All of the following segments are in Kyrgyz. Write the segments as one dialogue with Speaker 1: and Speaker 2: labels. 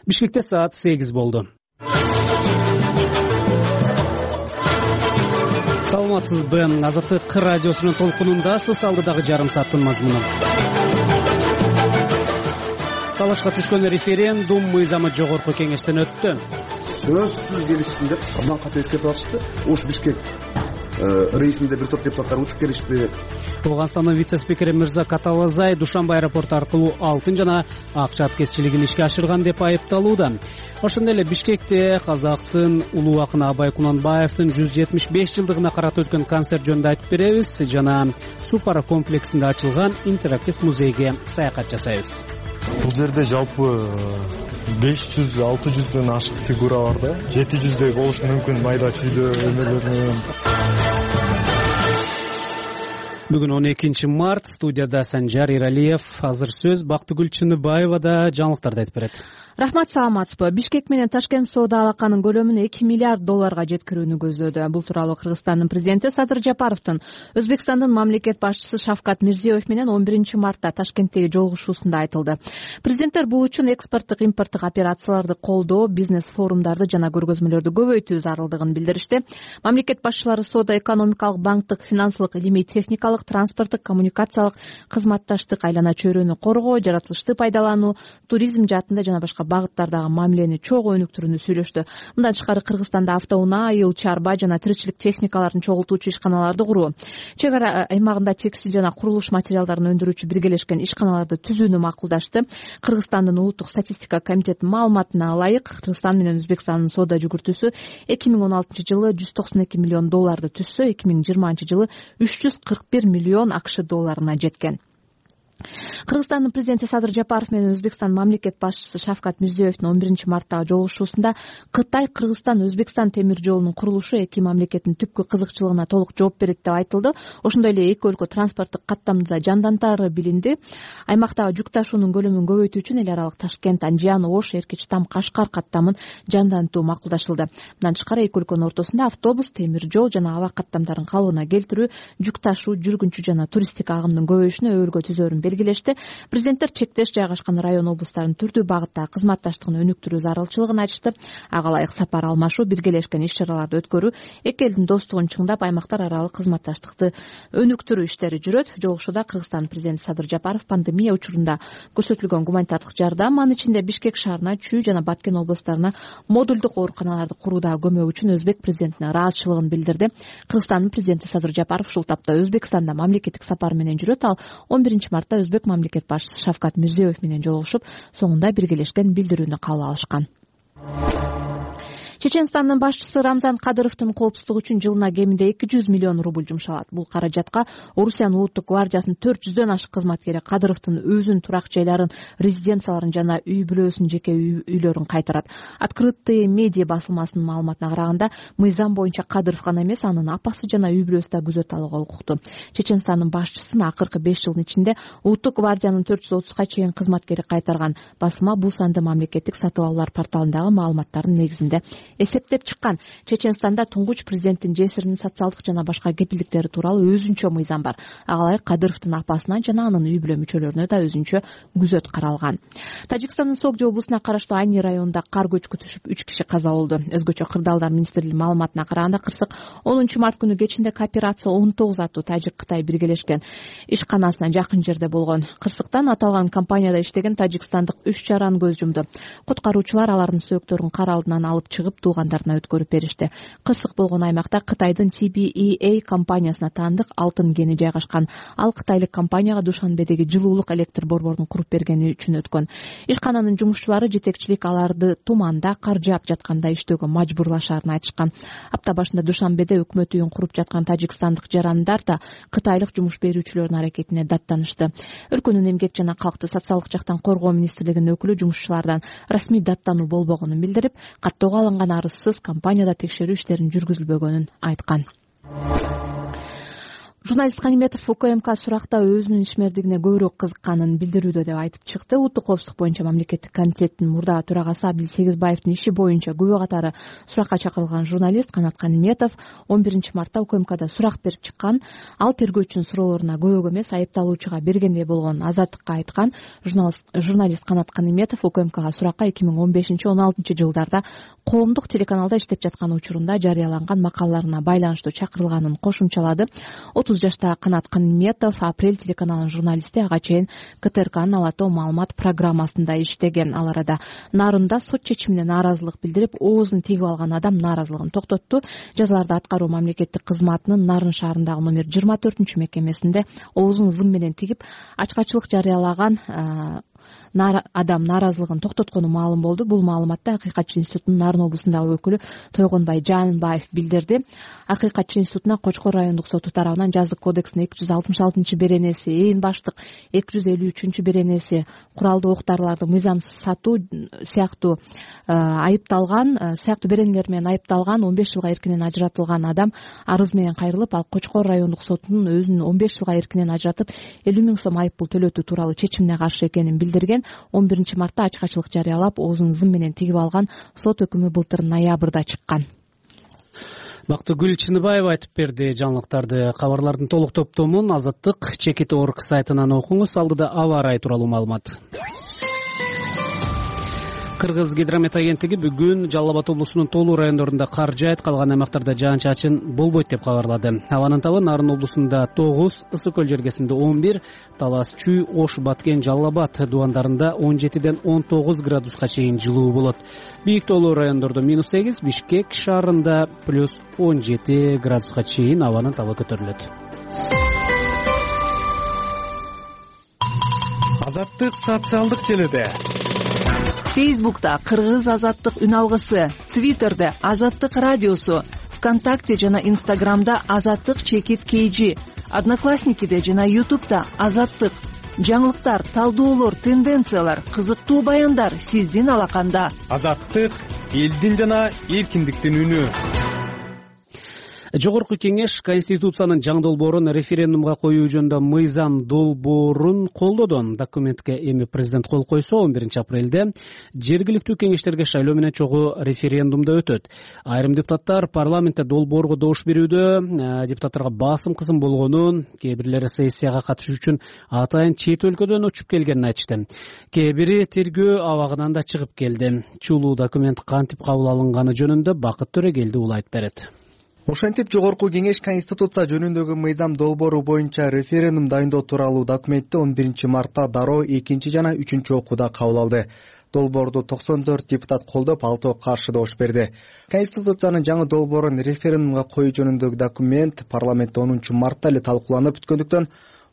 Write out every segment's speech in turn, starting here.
Speaker 1: Бишкекте саат 8 болду. Саламатсызбы? Азаттык радиосунун толкунундасыз. Алдыдагы жарым сааттын мазмуну. Талашка түшкөн референдум мыйзамы жогорку кеңештен өттү.
Speaker 2: Сөзсүз келишсин деп абдан катуу эскертип атышты. Ош Бишкек рейсинде бир топ депутаттар учуп келишти.
Speaker 1: Кыргызстандын вице-спикери Мырза Каталазай Душанбе аэропорту аркылуу алтын жана акча кесчилигин ишке ашырган деп айыпталууда. Ошондой эле Бишкекте казактын улуу акыны Абай Кунанбаевдин 175 жылдыгына карата өткөн концерт жөнүндө айтып беребиз жана Супара комплексинде ачылган интерактив музейге саякат жасайбыз.
Speaker 3: Бул жерде жалпы 500-600дөн ашык фигура бар да. 700дей болушу мүмкүн майда чүйдө эмелеринен.
Speaker 1: Бүгүн 12 март студияда Санжар Иралиев, азыр сөз Бактыгүл Чыныбаева да жаңылыктарды айтып берет.
Speaker 4: Рахмат, саламатсызбы? Бишкек менен Ташкент соода алаканын көлөмүн 2 миллиард долларга жеткирүүнү көздөдү. Бул тууралуу Кыргызстандын президенти Садыр Жапаровдун Өзбекстандын мамлекет башчысы Шавкат Мирзиёев менен 11 мартта Ташкенттеги жолугушуусунда айтылды. Президенттер бул үчүн экспорттук импорттук операцияларды колдоо, бизнес форумдарды жана көргөзмөлөрдү көбөйтүү зарылдыгын билдиришти. Мамлекет башчылары соода, экономикалык, банктык, финансылык, илимий, техникалык, транспорттук, коммуникациялык кызматташтык, айлана чөйрөнү коргоо, жаратылышты пайдалануу, туризм жаатында жана башка багыттардагы мамилени чогуу өнүктүрүүнү сүйлөштү. Мындан тышкары Кыргызстанда автоунаа, айыл чарба жана тиричилик техникаларын чогултуучу ишканаларды куруу, чек ара аймагында текстиль жана курулуш материалдарын өндүрүүчү биргелешкен ишканаларды түзүүнү макулдашты. Кыргызстандын улуттук статистика комитетинин маалыматына ылайык, Кыргызстан менен Өзбекстандын соода жүгүртүүсү 2016 жылы 192 миллион долларды түзсө, 2020 жылы 341 миллион АКШ долларына жеткен. Кыргызстандын президенти Садыр Жапаров менен Өзбекстан мамлекет башчысы Шавкат Мирзиёевдин 11 марттагы жолугушуусунда Кытай, Кыргызстан, Өзбекстан темир жолунун курулушу эки мамлекеттин түпкү кызыкчылыгына толук жооп берет деп айтылды. Ошондой эле эки өлкө транспорттук каттамды да жандантаары билинди. Аймактагы жүк ташуунун көлөмүн көбөйтүү үчүн эл аралык Ташкент, Анжан, Ош, Эркечтам, Кашкар каттамын жандантуу макулдашылды. Мындан тышкары эки өлкөнүн ортосунда автобус, темир жол жана аба каттамдарын калыбына келтирүү, жүк ташуу, жүргүнчү жана туристтик агымдын көбөйүшүнө өбөлгө түзөөрүн белгилешти. Президенттер чектеш жайгашкан район облустардын түрдүү багыттагы кызматташтыгын өнүктүрүү зарылчылыгын айтышты. Ага ылайык сапар алмашуу, биргелешкен иш-чараларды өткөрүү, эки элдин достугун чыңдап, аймактар аралык кызматташтыкты өнүктүрүү иштери жүрөт. Жолугушууда Кыргызстан президенти Садыр Жапаров пандемия учурунда көрсөтүлгөн гуманитардык жардам, анын ичинде Бишкек шаарына, Чүй жана Баткен облустарына модулдук ооруканаларды куруудагы көмөк үчүн Өзбек президентине ыраазычылыгын билдирди. Кыргызстандын президенти Садыр Жапаров ушул тапта Өзбекстанда мамлекеттик сапар менен жүрөт. Ал 11 мартта Өзбек мамлекет башчысы Шавкат Мирзиёев менен жолугушуп, соңунда биргелешкен билдирүүнү кабыл алышкан. Чеченстандын башчысы Рамзан Кадыровдун коопсуздугу үчүн жылына кеминде 200 миллион рубль жумшалат. Бул каражатка Орусиянын улуттук гвардиясынын 400дөн ашык кызматкери Кадыровдун өзүнүн турак жайларын, резиденцияларын жана үй бүлөсүнүн жеке үйлөрүн кайтарат. Открытые медиа басылмасынын маалыматына караганда, мыйзам боюнча Кадыров гана эмес, анын апасы жана үй бүлөсү да күзөт алууга укуктуу. Чеченстандын башчысын акыркы 5 жылдын ичинде улуттук гвардиянын 430га чейин кызматкери кайтарган. Басылма бул санды мамлекеттик сатып алуулар порталындагы маалыматтардын негизинде эсептеп чыккан. Чеченстанда туңгуч президенттин жесиринин социалдык жана башка кепилдиктери тууралуу өзүнчө мыйзам бар. Ага ылайык Кадыровдун апасына жана анын үй бүлө мүчөлөрүнө да өзүнчө күзөт каралган. Тажикстандын Согжи облусуна караштуу Айни районунда кар көчкү түшүп 3 киши каза болду. Өзгөчө кырдаалдар министрлигинин маалыматына караганда, кырсык 10 март күнү кечинде кооперация 19 аттуу Тажик-Кытай биргелешкен ишканасына жакын жерде болгон. Кырсыктан аталган компанияда иштеген тажикстандык 3 жаран көз жумду. Куткаруучулар алардын сөөктөрүн кар алдынан алып чыгып туугандарына өткөрүп беришти. Кырсык болгон аймакта Кытайдын TBEA компаниясына таандык алтын кени жайгашкан. Ал кытайлык компанияга Душанбедеги жылуулук электр борборун куруп бергени үчүн өткөн. Ишкананын жумушчулары жетекчилик аларды туманда, кар жаап жатканда иштөөгө мажбурлашаарын айтышкан. Апта башында Душанбеде өкмөт үйүн куруп жаткан тажикстандык жарандар да кытайлык жумуш берүүчүлөрдүн аракетине даттанышты. Өлкөнүн эмгек жана калкты социалдык жактан коргоо министрлигинин өкүлү жумушчулардан расмий даттануу болбогонун билдирип, каттоого алынган арызсыз компанияда текшерүү иштеринин жүргүзүлбөгөнүн айткан. Журналист Каниметов УКМК суракта өзүнүн ишмердигине көбүрөөк кызыкканын билдирүүдө деп айтып чыкты. Улуттук коопсуздук боюнча мамлекеттик комитеттин мурдагы төрагасы Абдил Сегизбаевдин иши боюнча күбө катары суракка чакырылган журналист Канат Каниметов 11 мартта УКМКда сурак берип чыккан. Ал тергөөчүнүн суроолоруна көбөк эмес, айыпталуучуга бергендей болгон азаттыкка айткан. Журналист Канат Каниметов УКМКга суракка 2015-16 жылдарда коомдук телеканалда иштеп жаткан учурунда жарыяланган макалаларына байланыштуу чакырылганын кошумчалады. 30 жаштагы Канат Каниметов Апрель телеканалынын журналисти, ага чейин КТРКнын Ала тоо маалымат программасында иштеген. Ал арада Нарында сот чечимине нааразылык билдирип, оозун тигип алган адам нааразылыгын токтотту. Жазаларды аткаруу мамлекеттик кызматынын Нарын шаарындагы номер 24 мекемесинде оозун зым менен тигип, ачкачылык жарыялаган адам нааразылыгын токтоткону маалым болду. Бул маалыматты Акыйкатчыл институтунун Нарын облусундагы өкүлү Тойгонбай Жанбаев билдирди. Акыйкатчыл институтуна Кочкор райондук соту тарабынан жазык кодексинин 266 беренеси, ээн баштык 253 беренеси, куралдуу ок-дарыларды мыйзамсыз сатуу сыяктуу беренелер менен айыпталган 15 жылга эркинен ажыратылган адам арыз менен кайрылып, ал Кочкор райондук сотунун өзүнүн 15 жылга эркинен ажыратып 50 000 сом айыппул төлөтүү тууралуу чечимине каршы экенин билдирген. 11 мартта ачкачылык жарыялап, оозун зым менен тигип алган. Сот өкүмү былтыр ноябрда чыккан.
Speaker 1: Бактыгүл Чыныбаева айтып берди жаңылыктарды. Кабарлардын толук топтомун Азаттык Чекит.org сайтынан окуңуз. Алдыда аба ырайы тууралуу маалымат. Кыргыз гидромет агенттиги бүгүн Жалал Абад облусунун толуу райондорунда кар жаайт, калган аймактарда жаан-чачын болбойт деп кабарлады. Абанын табы Нарын облусунда 9, Ысык көл жергесинде 11, Талас, Чүй, Ош, Баткен, Жалал Абад дубандарында 17ден 19 градуска чейин жылуу болот. Бийик толуу райондордо -8, Бишкек шаарында +17 градуска чейин абанын табы көтөрүлөт.
Speaker 5: Азаттык социалдык желеде.
Speaker 6: Фейсбукта Кыргыз азаттык үн алгысы, Твиттерде Азаттык радиосу, ВКонтакте жана Инстаграмда Азаттык Чекит KG, Одноклассникиде жана Ютубта Азаттык. Жаңылыктар, талдоолор, тенденциялар, кызыктуу баяндар сиздин алаканда.
Speaker 5: Азаттык элдин жана эркиндиктин үнү.
Speaker 1: Жогорку кеңеш Конституциянын жаңы долбоорун референдумга коюу жөнүндө мыйзам долбоорун колдоду. Документке эми президент кол койсо 11 апрелде жергиликтүү кеңештерге шайлоо менен чогуу референдумда өтөт. Айрым депутаттар парламентте долбоорго добуш берүүдө депутаттарга басым кысым болгонун, кээ бирлери сессияга катышуу үчүн атайын чет өлкөдөн учуп келгенин айтышты. Кээ бири тергөө абагынан да чыгып келди. Чулуу документ кантип кабыл алынганы жөнүндө Бакыт Төрөгелдиул айтып берет.
Speaker 7: Ошентип Жогорку кеңеш Конституция жөнүндөгү мыйзам долбоору боюнча референдум дайындоо тууралуу документти 11 мартта дароо 2 жана 3 окууда кабыл алды. Долбоорду 94 депутат колдоп, 6 каршы добуш берди. Конституциянын жаңы долбоорун референдумга коюу жөнүндөгү документ парламентте 10 мартта эле талкууланып бүткөндүктөн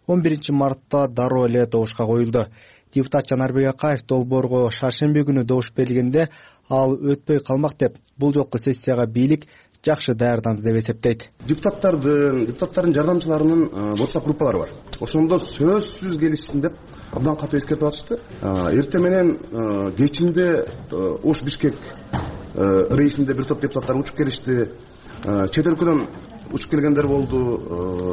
Speaker 7: 11 мартта дароо эле добушка коюлду. Депутат Жанарбек Акаев долбоорго шаршемби күнү добуш берилгенде ал өтпөй калмак деп, бул жолку сессияга бийлик жакшы даярданды деп эсептейт.
Speaker 2: Депутаттардын жардамчыларынын WhatsApp группалары бар. Ошондо сөзсүз келишсин деп абдан катуу эскертип атышты. Эртең менен кечинде Ош Бишкек рейсинде бир топ депутаттар учуп келишти. Чет өлкөдөн учуп келгендер болду.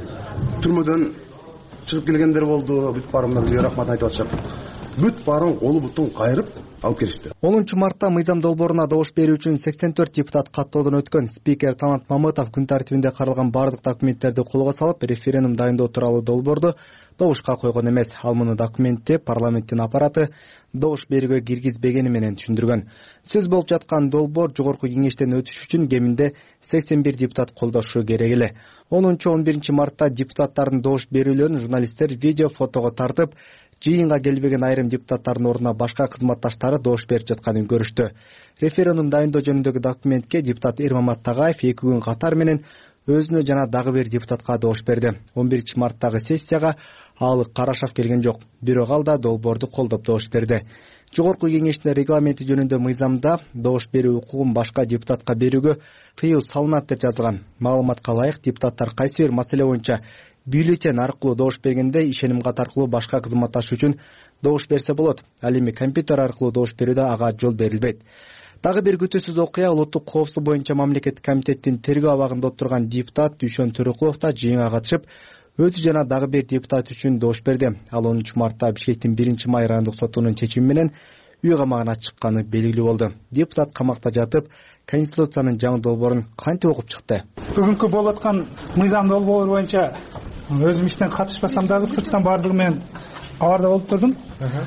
Speaker 2: Түрмөдөн чыгып келгендер болду. Бүт баарына бизге рахмат айтып атышат. Бүт баарын колу бутун кайрып алып келишти.
Speaker 7: 10 мартта мыйзам долбооруна добуш берүү үчүн 84 депутат каттоодон өткөн. Спикер Талант Мамытов күн тартибинде каралган бардык документтерди колго салып, референдум дайындоо тууралуу долбоорду добушка койгон эмес. Ал муну документти парламенттин аппараты добуш берүүгө киргизбегени менен түшүндүргөн. Сөз болуп жаткан долбоор Жогорку кеңештен өтүш үчүн кеминде 81 депутат колдошу керек эле. 10-11 мартта депутаттардын добуш берүүлөрүн журналисттер видео фотого тартып, жыйынга келбеген айрым депутаттардын ордуна башка кызматташтары добуш берип жатканын көрүштү. Референдум дайындоо жөнүндөгү документке депутат Эрмамат Тагаев 2 күн катар менен өзүнө жана дагы бир депутатка добуш берди. 11 марттагы сессияга ал карашап келген жок, бирок ал да долбоорду колдоп добуш берди. Жогорку кеңештин регламенти жөнүндө мыйзамда добуш берүү укугун башка депутатка берүүгө тыюу салынат деп жазылган. Маалыматка ылайык, депутаттар кайсы бир маселе боюнча бюллетень аркылуу добуш бергенде ишеним кат аркылуу башка кызматташ үчүн добуш берсе болот. Ал эми компьютер аркылуу добуш берүүдө ага жол берилбейт. Дагы бир күтүүсүз окуя улуттук коопсуздук боюнча мамлекеттик комитеттин тергөө абагында отурган депутат Дүйшөн Төрөкулов да жыйынга катышып, өзү жана дагы бир депутат үчүн добуш берди. Ал 10 мартта Бишкектин 1-май райондук сотунун чечими менен үй камагына чыкканы белгилүү болду. Депутат камакта жатып, Конституциянын жаңы долбоорун кантип окуп чыкты?
Speaker 8: Бүгүнкү болуп аткан мыйзам долбоор боюнча өзүм иштен катышпасам дагы сырттан баардыгы менен кабарда болуп турдум.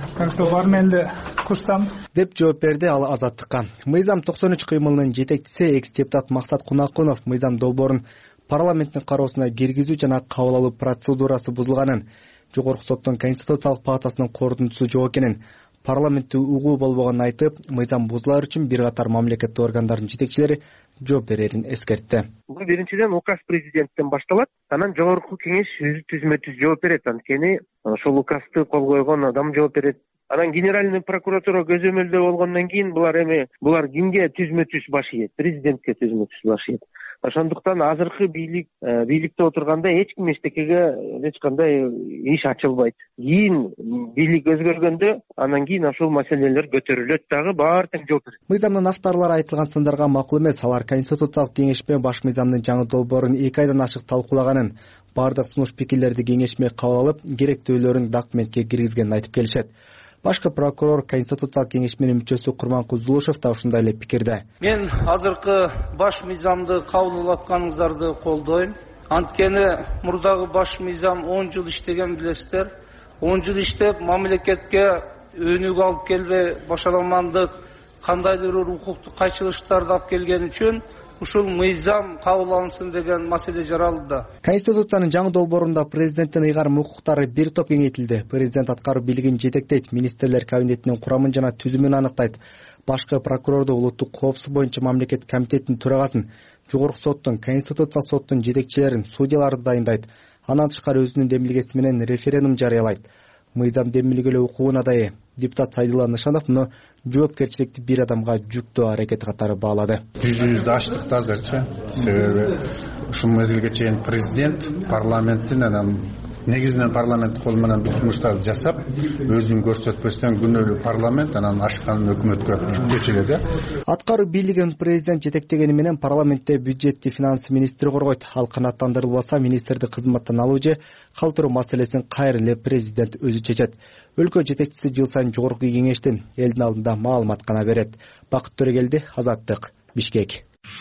Speaker 8: Бар мен эле курстам
Speaker 7: деп жооп берди ал Азаттыкка. Мыйзам 93 кыймылынын жетекчиси экс-депутат Максат Кунакунов мыйзам долбоорун парламенттин кароосуна киргизүү жана кабыл алуу процедурасы бузулганын, жогорку соттун конституциялык палатасынын корутундусу жок экенин, парламентте угуу болбогонун айтып, мыйзам бузулар үчүн бир катар мамлекеттик органдардын жетекчилери жооп берерин эскертти.
Speaker 9: Бул биринчиден указ президенттен башталат, анан жогорку кеңеш өзү түзмө-түз жооп берет. Анткени ошол указды кол койгон адам жооп берет. Анан генеральный прокуратура көзөмөлдөө болгондон кийин булар кимге түзмө-түз баш ийет? Президентке түзмө-түз баш ийет. Ошондуктан азыркы бийликте отурганда эч ким эчтекеге эч кандай иш ачылбайт. Кийин бийлик өзгөргөндө анан кийин ошол маселелер көтөрүлөт дагы, баары тең жооп берет.
Speaker 7: Мыйзамдын авторлору айтылган сындарга макул эмес. Алар Конституциялык кеңешме баш мыйзамдын жаңы долбоорун 2 айдан ашык талкуулаганын, бардык сунуш пикирлерди кеңешме кабыл алып, керектүүлөрүн документке киргизгенин айтып келишет. Башкы прокурор Конституциялык кеңешменин мүчөсү Курманкул Зулушев да ушундай эле пикирде.
Speaker 10: Мен азыркы баш мыйзамды кабыл атканыңыздарды колдойм. Анткени мурдагы баш мыйзам 10 жыл иштеген билесиздер. 10 жыл иштеп мамлекетке өнүгүү алып келбей башаламандык, кандайдыр бир укуктук кайчылыштарды алып келген үчүн ушул мыйзам кабыл алынсын деген маселе жаралды.
Speaker 7: Конституциянын жаңы долбоорунда президенттин ыйгарым укуктары бир топ кеңейтилди. Президент аткаруу бийлигин жетектейт, министрлер кабинетинин курамын жана түзүмүн аныктайт. Башкы прокурорду улуттук коопсуздук боюнча мамлекеттик комитеттин төрагасын, жогорку соттун, конституциялык соттун жетекчилерин, судьяларды дайындайт. Андан тышкары өзүнүн демилгеси менен референдум жарыялайт. Мыйзам демилгелөө укугуна дайы. Депутат Сайдулла Нышанов муну жоопкерчиликти бир адамга жүктөө аракет катары баалады.
Speaker 11: Жүзүбүздү ачтык да азырчы. Себеби ушул мезгилге чейин президент парламенттин анан негизинен парламент кол менен бүт жумуштарды жасап, өзүн көрсөтпөстөн күнөөлүү парламент анан ашканын өкмөткө жүктөчү эле.
Speaker 7: Аткаруу бийлигин президент жетектегени менен парламентте бюджетти финанс министри коргойт. Ал канааттандырылбаса, министрди кызматтан алуу же калтыруу маселесин кайра эле президент өзү чечет. Өлкө жетекчиси жыл сайын жогорку кеңештин элдин алдында маалымат гана берет. Бакыт Төрөгелди, Азаттык, Бишкек.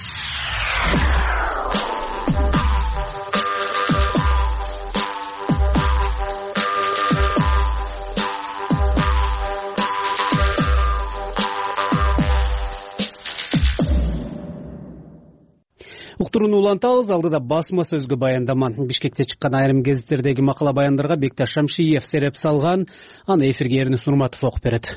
Speaker 1: Уктурууну улантабыз, алдыда басма сөзгө баяндама. Бишкекте чыккан айрым гезиттердеги макала баяндарга Бекташ Шамшиев сереп салган. Аны эфирге Эрнис Нурматов окуп берет.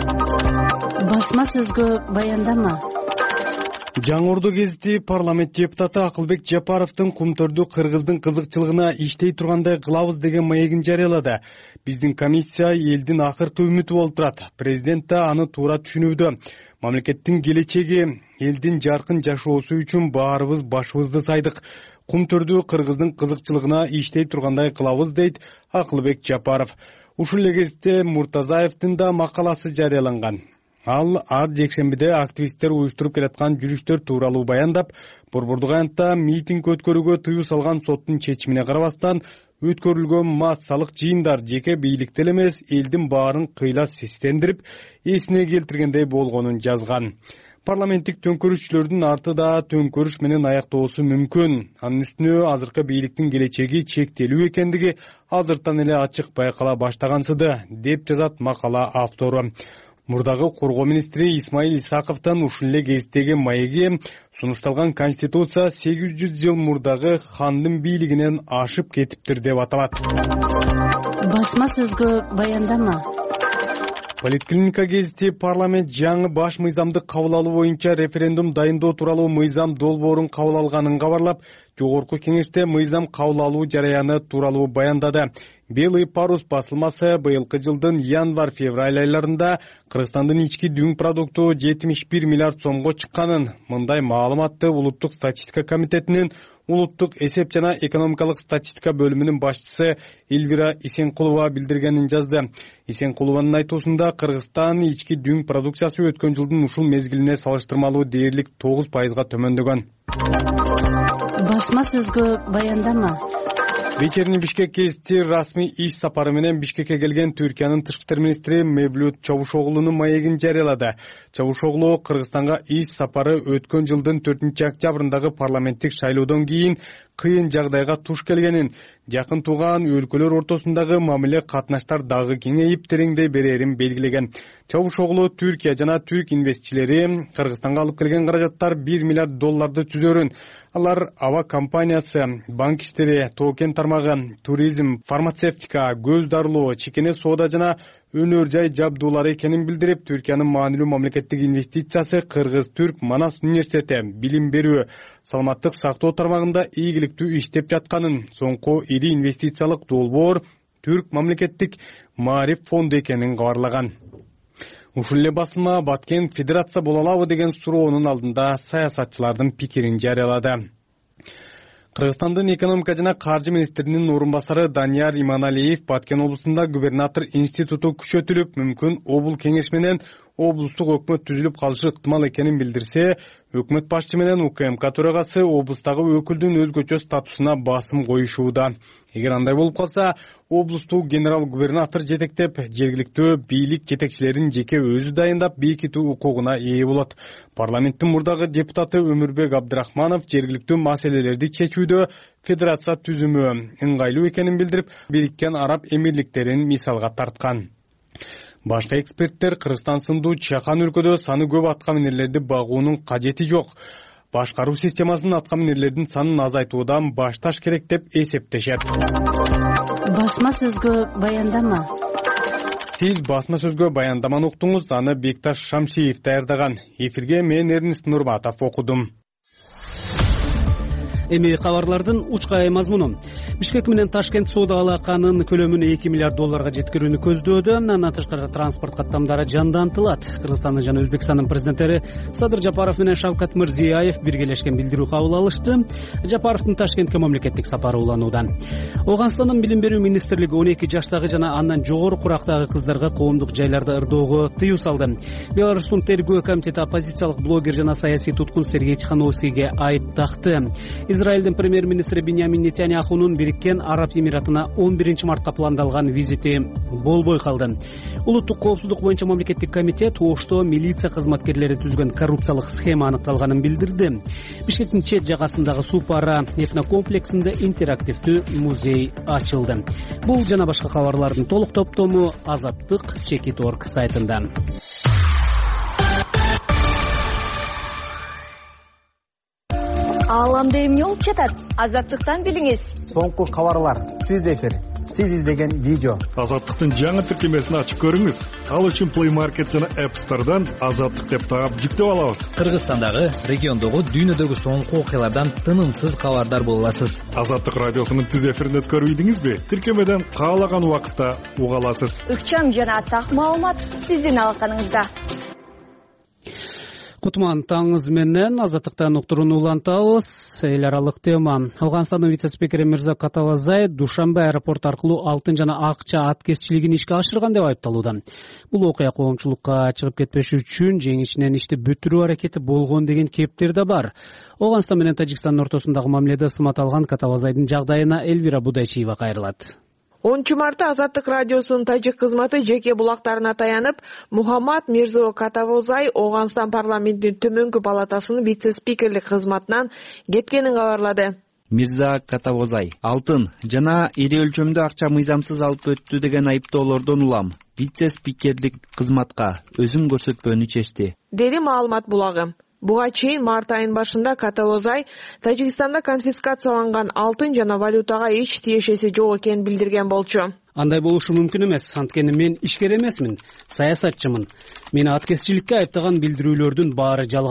Speaker 12: Басма сөзгө баяндама.
Speaker 5: Жаңы Ордо гезити парламент депутаты Акылбек Жапаровдун Кумтөрдү кыргыздын кызыкчылыгына иштей тургандай кылабыз деген маегин жарыялады. Биздин комиссия элдин акыркы үмүтү болуп турат. Президент да аны туура түшүнүүдө. Мамлекеттин келечеги, элдин жаркын жашоосу үчүн баарыбыз башыбызды сайдык. Кумтөрдү кыргыздын кызыкчылыгына иштей тургандай кылабыз, дейт Акылбек Жапаров. Ушул эле кезде Муртазаевдин да макаласы жарыяланган. Ал жекшембиде активисттер уюштуруп келаткан жүрүштөр тууралуу баяндап, Борбордук аянтта митинг өткөрүүгө тыюу салган соттун чечимине карабастан өткөрүлгөн массалык жыйындар жеке бийликте эмес, элдин баарын кыйла сестендирип, эсине келтиргендей болгонун жазган. Парламенттик төңкөрүшчүлөрдүн арты да төңкөрүш менен аяктоосу мүмкүн. Анын үстүнө азыркы бийликтин келечеги чектелүү экендиги азыртан эле ачык байкала баштагансыды, деп жазат макала автору. Мурдагы коргоо министри Исмаил Исаковдун ушул эле кездеги маеги сунушталган конституция 800 жыл мурдагы хандын бийлигинен ашып кетиптир деп аталат.
Speaker 12: Басма сөзгө баяндама.
Speaker 5: Политклиника гезити парламент жаңы баш мыйзамды кабыл алуу боюнча референдум дайындоо тууралуу мыйзам долбоорун кабыл алганын кабарлап, жогорку кеңеште мыйзам кабыл алуу жараяны тууралуу баяндады. Белый парус басылмасы быйылкы жылдын январь-февраль айларында Кыргызстандын ички дүң продукту 71 миллиард сомго чыкканын, мындай маалыматты Улуттук статистика комитетинин улуттук эсеп жана экономикалык статистика бөлүмүнүн башчысы Элвира Исенкулова билдиргенин жазды. Исенкулованын айтуусунда Кыргызстан ички дүң продукциясы өткөн жылдын ушул мезгилине салыштырмалуу дээрлик 9%га төмөндөгөн.
Speaker 12: Басма сөзгө баяндама.
Speaker 5: Вечерний Бишкек гезити расмий иш сапары менен Бишкекке келген Түркиянын тышкы иштер министри Мевлют Чавушоглунун маегин жарыялады. Чавушоглу Кыргызстанга иш сапары өткөн жылдын 4-октябрындагы парламенттик шайлоодон кийин кыйын жагдайга туш келгенин, жакын тууган өлкөлөр ортосундагы мамиле катнаштар дагы кеңейип тереңдей берерин белгилеген. Чавушоглу Түркия жана түрк инвестчилери Кыргызстанга алып келген каражаттар $1 миллиард түзөрүн. Алар аба компаниясы, банк иштери, токен тармагы, туризм, фармацевтика, көз дарылоо, чекене соода жана өнөр жай жабдуулары экенин билдирип, Түркиянын маанилүү мамлекеттик инвестициясы Кыргыз-Түрк Манас университети билим берүү, саламаттык сактоо тармагында ийгиликтүү иштеп жатканын, соңку ири инвестициялык долбоор Түрк мамлекеттик маариф фонду экенин кабарлаган. Ушул эле басылма Баткен федерация боло алабы деген суроонун алдында саясатчылардын пикирин жарыялады. Кыргызстандын экономика жана каржы министринин орун басары Данияр Иманалиев Баткен облусунда губернатор институту күчөтүлүп, мүмкүн обул кеңеш менен облустук өкмөт түзүлүп калышы ыктымал экенин билдирсе, өкмөт башчы менен УКМК төрагасы облустагы өкүлдүн өзгөчө статусуна басым коюшууда. Эгер андай болуп калса, облустук генерал-губернатор жетектеп, жергиликтүү бийлик жетекчилерин жеке өзү дайындап бекитүү укугуна ээ болот. Парламенттин мурдагы депутаты Өмүрбек Абдрахманов жергиликтүү маселелерди чечүүдө федерация түзүмү ыңгайлуу экенин билдирип, Бириккен Араб Эмирликтерин мисалга тарткан. Башка эксперттер Кыргызстан сындуу чакан өлкөдө саны көп атка минерлерди багуунун кажети жок. Башкаруу системасынын атка минерлердин санын азайтуудан башташ керек деп эсептешет.
Speaker 12: Басма сөзгө баяндама.
Speaker 5: Сиз басма сөзгө баяндаманы уктуңуз, аны Бекташ Шамшиев даярдаган. Эфирге мен Эрнест Нурматов окудум.
Speaker 1: Эми кабарлардын учкай мазмуну. Бишкек менен Ташкент соода алаканын көлөмүн $2 миллиард жеткирүүнү көздөөдө. Андан тышкары транспорт каттамдары жандантылат. Кыргызстандын жана Өзбекстандын президенттери Садыр Жапаров менен Шавкат Мирзиёев биргелешкен билдирүү кабыл алышты. Жапаровдун Ташкентке мамлекеттик сапары уланууда. Ооганстандын билим берүү министрлиги 12 жаштагы жана андан жогору курактагы кыздарга коомдук жайларда ырдоого тыюу салды. Беларустун тергөө комитети оппозициялык блогер жана саясий туткун Сергей Тихановскийге айып такты. Израилдин премьер-министри Биньямин Нетаньяхунун Бириккен Араб Эмиратына 11 мартка пландалган визити болбой калды. Улуттук коопсуздук боюнча мамлекеттик комитет Ошто милиция кызматкерлери түзгөн коррупциялык схема аныкталганын билдирди. Бишкектин чет жагасындагы Супара этнокомплексинде интерактивдүү музей ачылды. Бул жана башка кабарлардын толук топтому Азаттык Чекит.org сайтында.
Speaker 13: Ааламда эмне болуп жатат? Азаттыктан билиңиз.
Speaker 7: Соңку кабарлар, түз эфир, сиз издеген видео.
Speaker 3: Азаттыктын жаңы тиркемесин ачып көрүңүз. Ал үчүн Play Market жана App Store'дан Азаттык деп таап жүктөп алабыз.
Speaker 14: Кыргызстандагы, региондогу, дүйнөдөгү соңку окуялардан тынымсыз кабардар боло аласыз.
Speaker 3: Азаттык радиосунун түз эфирин өткөрүп ийдиңизби? Тиркемеден каалаган убакытта уга аласыз.
Speaker 13: Ыкчам жана так маалымат сиздин алаканыңызда.
Speaker 1: Кутман таңыз менен Азаттыктан уктурууну улантабыз. Эл аралык тема. Ооганстандын вице-спикери Мирза Катавазай Душанбе аэропорт аркылуу алтын жана акча аткезчилигин ишке ашырган деп айыпталууда. Бул окуя коомчулукка чыгып кетпеш үчүн жеңишинен ишти бүтүрүү аракети болгон деген кептер да бар. Ооганстан менен Тажикстандын ортосундагы мамиледе сымат алган Катавазайдын жагдайына Элвира Будайчиева кайрылат.
Speaker 15: 10 мартта Азаттык радиосунун тажик кызматы жеке булактарына таянып, Мухаммад Мирзо Катавозай Ооганстан парламентинин төмөнкү палатасынын вице-спикерлик кызматынан кеткенин кабарлады.
Speaker 16: Мирза Катавозай алтын жана ири өлчөмдүү акча мыйзамсыз алып өттү деген айыптоолордон улам вице-спикерлик кызматка өзүн көрсөтпөөнү чечти,
Speaker 15: деди маалымат булагы. Буга чейин март айынын башында Катавозай Тажикстанда конфискацияланган алтын жана валютага эч тиешеси жок экенин билдирген болчу.
Speaker 1: Андай болушу мүмкүн эмес, анткени мен ишкер эмесмин, саясатчымын. Мени аткезчиликке айыптаган билдирүүлөрдүн баары жалган.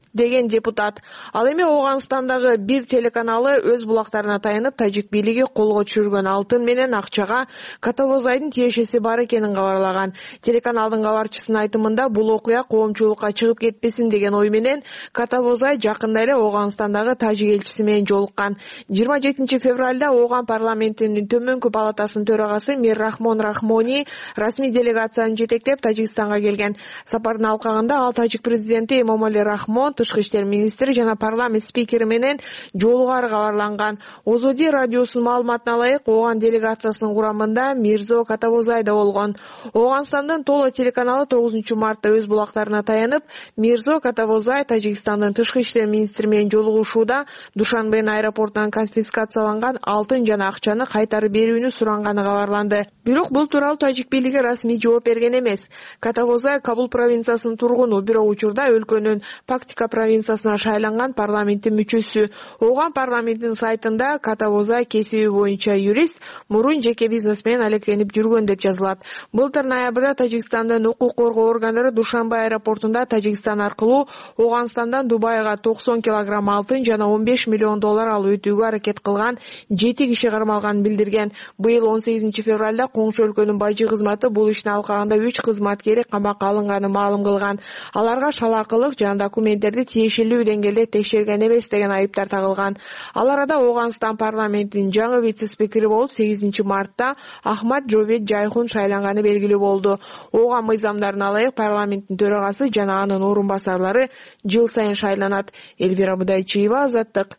Speaker 15: деген депутат. Ал эми Ооганстандагы бир телеканалы өз булактарына таянып, тажик бийлиги колго түшүргөн алтын менен акчага Катавозайдын тиешеси бар экенин кабарлаган. Телеканалдын кабарчысынын айтымында бул окуя коомчулукка чыгып кетпесин деген ой менен Катавозай жакында эле Ооганстандагы тажик элчиси менен жолуккан. 27 февралда Ооган парламентинин төмөнкү палатасынын төрагасы Миррахмон Рахмони расмий делегацияны жетектеп Тажикстанга келген. Сапардын алкагында ал тажик президенти Эмомали Рахмон, тышкы иштер министри жана парламент спикери менен жолугары кабарланган. Озоди радиосунун маалыматына ылайык, Ооган делегациясынын курамында Мирзо Катавозай да болгон. Ооганстандын Толо телеканалы 9 мартта өз булактарына таянып, Мирзо Катавозай Тажикстандын тышкы иштер министри менен жолугушууда Душанбе аэропортунан конфискацияланган алтын жана акчаны кайтарып берүүнү суранганы кабарланды. Бирок бул тууралуу тажик бийлиги расмий жооп берген эмес. Катавозай Кабул провинциясынын тургуну, бирок учурда өлкөнүн Пактика провинциясына шайланган парламенттин мүчөсү. Ооган парламенттин сайтында Катавозай кесиби боюнча юрист, мурун жеке бизнес менен алектенип жүргөн деп жазылат. Былтыр ноябрда Тажикстандын укук коргоо органдары Душанбе аэропортунда Тажикстан аркылуу Ооганстандан Дубайга 90 килограмм алтын жана $15 миллион алып өтүүгө аракет кылган 7 киши кармалганын билдирген. Быйыл 18 февралда коңшу өлкөнүн бажы кызматы бул иштин алкагында 3 кызматкери камакка алынганын маалым кылган. Аларга шалаакылык жана документтерди тиешелүү деңгээлде текшерген эмес деген айыптар тагылган. Ал арада Ооганстан парламентинин жаңы вице-спикери болуп 8 мартта Ахмад Жовед Жайхун шайланганы белгилүү болду. Ооган мыйзамдарына ылайык парламенттин төрагасы жана анын орун басарлары жыл сайын шайланат. Элвира Будайчиева, Азаттык.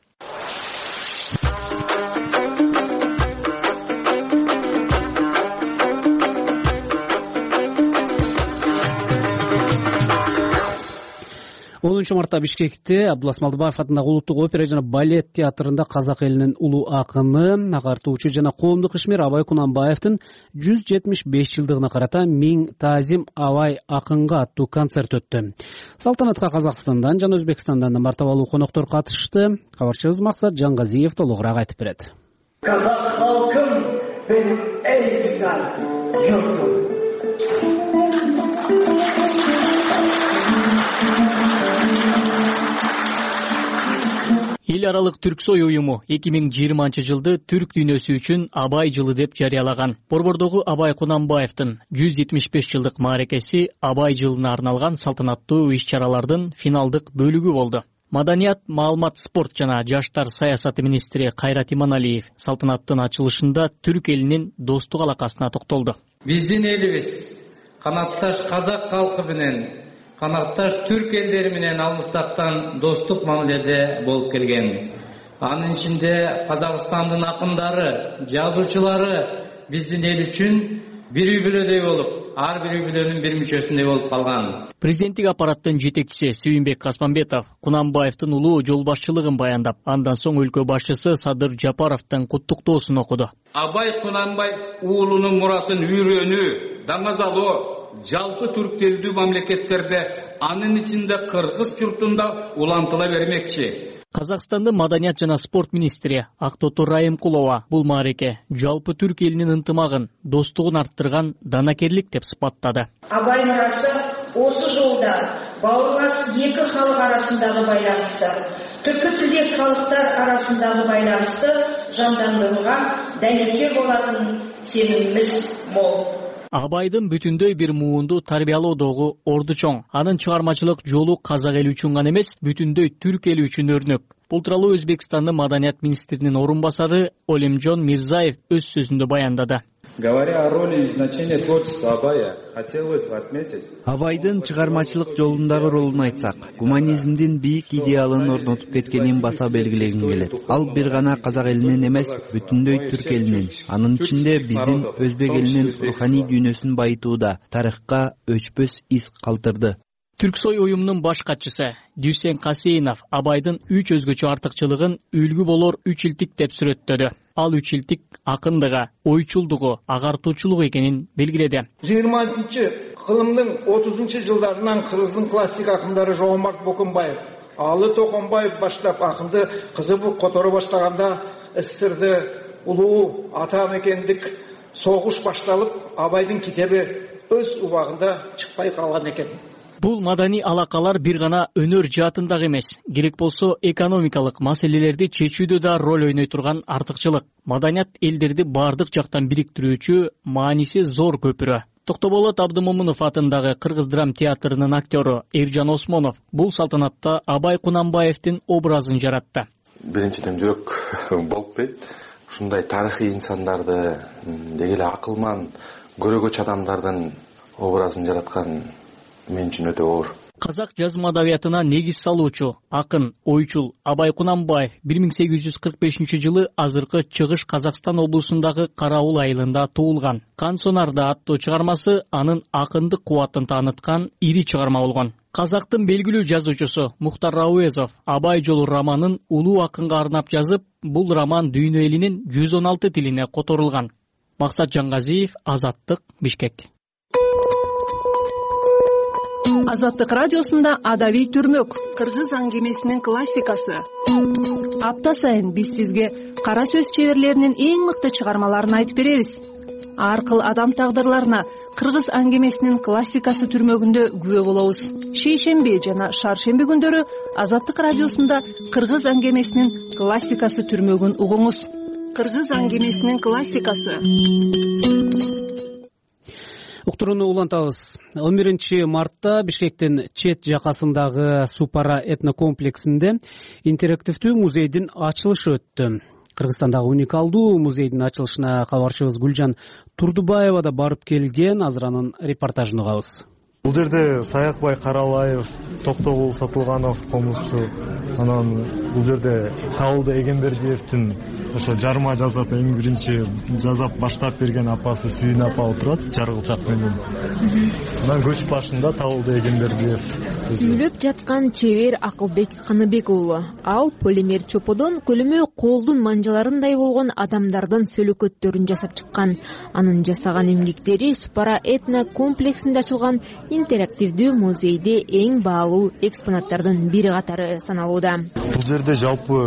Speaker 1: 10 мартта Бишкекте Абдулас Малдыбаев атындагы улуттук опера жана балет театрында казак элинин улуу акыны, агартуучу жана коомдук ишмер Абай Кунанбаевдин 175 жылдыгына карата «Миң таазим Абай акынга» аттуу концерт өттү. Салтанатка Казакстандан жана Өзбекстандан мартабалуу коноктор катышты. Кабарчыбыз Максат Жангазиев толугураак айтып берет.
Speaker 17: Казак халкым, benim ey güzel yurtum.
Speaker 18: Эл аралык Түрксой уюму 2020 жылды түрк дүйнөсү үчүн Абай жылы деп жарыялаган. Борбордогу Абай Кунанбаевдин 175 жылдык мааракеси Абай жылына арналган салтанаттуу иш-чаралардын финалдык бөлүгү болду. Маданият, маалымат, спорт жана жаштар саясаты министри Кайрат Иманалиев салтанаттын ачылышында түрк элинин достук алакасына токтолду.
Speaker 10: Биздин элибиз канатташ казак калкы менен, канатташ түрк элдери менен алмыстактан достук мамиледе болуп келген. Анын ичинде Казакстандын акындары, жазуучулары биздин эл үчүн бир үй-бүлөдөй болуп, ар бир үй-бүлөнүн бир мүчөсүндөй болуп калган.
Speaker 18: Президенттик аппараттын жетекчиси Сүйүнбек Касманбетов Кунанбаевдин улуу жол башчылыгын баяндап, андан соң өлкө башчысы Садыр Жапаровдун куттуктоосун окуду.
Speaker 19: Абай Кунанбаев уулунун мурасын үйрөнүү, даңазалоо жалпы түрк тилдүү мамлекеттерде, анын ичинде Кыргыз журтунда улантыла бермекчи.
Speaker 18: Казакстандын маданият жана спорт министри Актоту Райымкулова бул маареке жалпы түрк элинин ынтымагын, достугун арттырган данакерлик деп сыпаттады.
Speaker 20: Абай мурасы осы жолда бауырлас эки халық арасындағы байланысты, түркі тілдес халықтар арасындағы байланысты жандандыруға дәнекер болатын сеніміміз мол.
Speaker 18: Абайдын бүтүндөй бир муунду тарбиялоодогу орду чоң. Анын чыгармачылык жолу казак эли үчүн гана эмес, бүтүндөй түрк эли үчүн өрнөк. Бул тууралуу Өзбекстандын маданият министринин орун басары Олимжон Мирзаев өз сөзүндө баяндады.
Speaker 21: Говоря о роли и значении творчества Абая, хотелось бы отметить.
Speaker 16: Абайдын чыгармачылык жолундагы ролун айтсак, гуманизмдин бийик идеалын орнотуп кеткенин баса белгилегим келет. Ал бир гана казак элинин эмес, бүтүндөй түрк элинин, анын ичинде биздин өзбек элинин руханий дүйнөсүн байытууда тарыхка өчпөс из калтырды.
Speaker 18: Түрксой уюмунун баш катчысы Дүйсен Касейинов Абайдын 3 өзгөчө артыкчылыгын үлгү болор 3 илтик деп сүрөттөдү. Ал 3 илтик акындыгы, ойчулдугу, агартуучулугу экенин белгиледи.
Speaker 21: 20-кылымдын 30-жылдарынан Кыргыздын классик акындары Жоомарт Бокунбаев, Алы Токонбаев баштап акынды кызыбы которо баштаганда СССРде улуу ата мекендик согуш башталып, Абайдын китеби өз убагында чыкпай калган экен.
Speaker 18: Бул маданий алакалар бир гана өнөр жаатында эмес, керек болсо экономикалык маселелерди чечүүдө да роль ойной турган артыкчылык. Маданият элдерди бардык жактан бириктирүүчү, мааниси зор көпүрө. Токтоболот Абдымомунов атындагы Кыргыз драм театрынын актёру Эржан Осмонов бул салтанатта Абай Кунанбаевдин образын жаратты.
Speaker 4: Биринчиден жүрөк болуп дейт. Ушундай тарыхый инсандарды, деги эле акылман, көрөгөч адамдардын образын жараткан мен үчүн өтө оор.
Speaker 18: Казак жазма адабиятына негиз салуучу, акын, ойчул Абай Кунанбаев 1845-жылы азыркы Чыгыш Казакстан облусундагы Караул айылында туулган. Кан сонарда аттуу чыгармасы анын акындык кубатын тааныткан ири чыгарма болгон. Казактын белгилүү жазуучусу Мухтар Рауэзов Абай жолу романын улуу акынга арнап жазып, бул роман дүйнө элинин 116 тилине которулган. Максат Жангазиев, Азаттык, Бишкек.
Speaker 6: Азаттык радиосунда адабий түрмөк, кыргыз аңгемесинин классикасы. Апта сайын биз сизге кара сөз чеберлеринин эң мыкты чыгармаларын айтып беребиз. Ар кыл адам тагдырларына кыргыз аңгемесинин классикасы түрмөгүндө күбө болобуз. Шейшемби жана шаршемби күндөрү Азаттык радиосунда кыргыз аңгемесинин классикасы түрмөгүн угуңуз. Кыргыз аңгемесинин классикасы.
Speaker 1: Уктурууну улантабыз. 11 мартта Бишкектин чет жакасындагы Супара этнокомплексинде интерактивдүү музейдин ачылышы өттү. Кыргызстандагы уникалдуу музейдин ачылышына кабарчыбыз Гүлжан Турдубаева да барып келген, азыр анын репортажын угабыз.
Speaker 22: Бул жерде Саякбай Каралаев, Токтобул Сатылганов комузчу, анан бул жерде Табылды Эгембердиевдин ошо жарма жазып эң биринчи жазап баштап берген апасы Сүйүн апа отурат, жаргылчак менен. Анан көч башында Табылды Эгембердиев.
Speaker 23: Сүйлөп жаткан чебер Акылбек Каныбек уулу. Ал полимер чоподон көлөмү колдун манжаларындай болгон адамдардын сөөлөкөттөрүн жасап чыккан. Анын жасаган эмгектери Супара этно комплексинде ачылган интерактивдүү музейде эң баалуу экспонаттардын бири катары саналууда.
Speaker 22: Бул жерде жалпы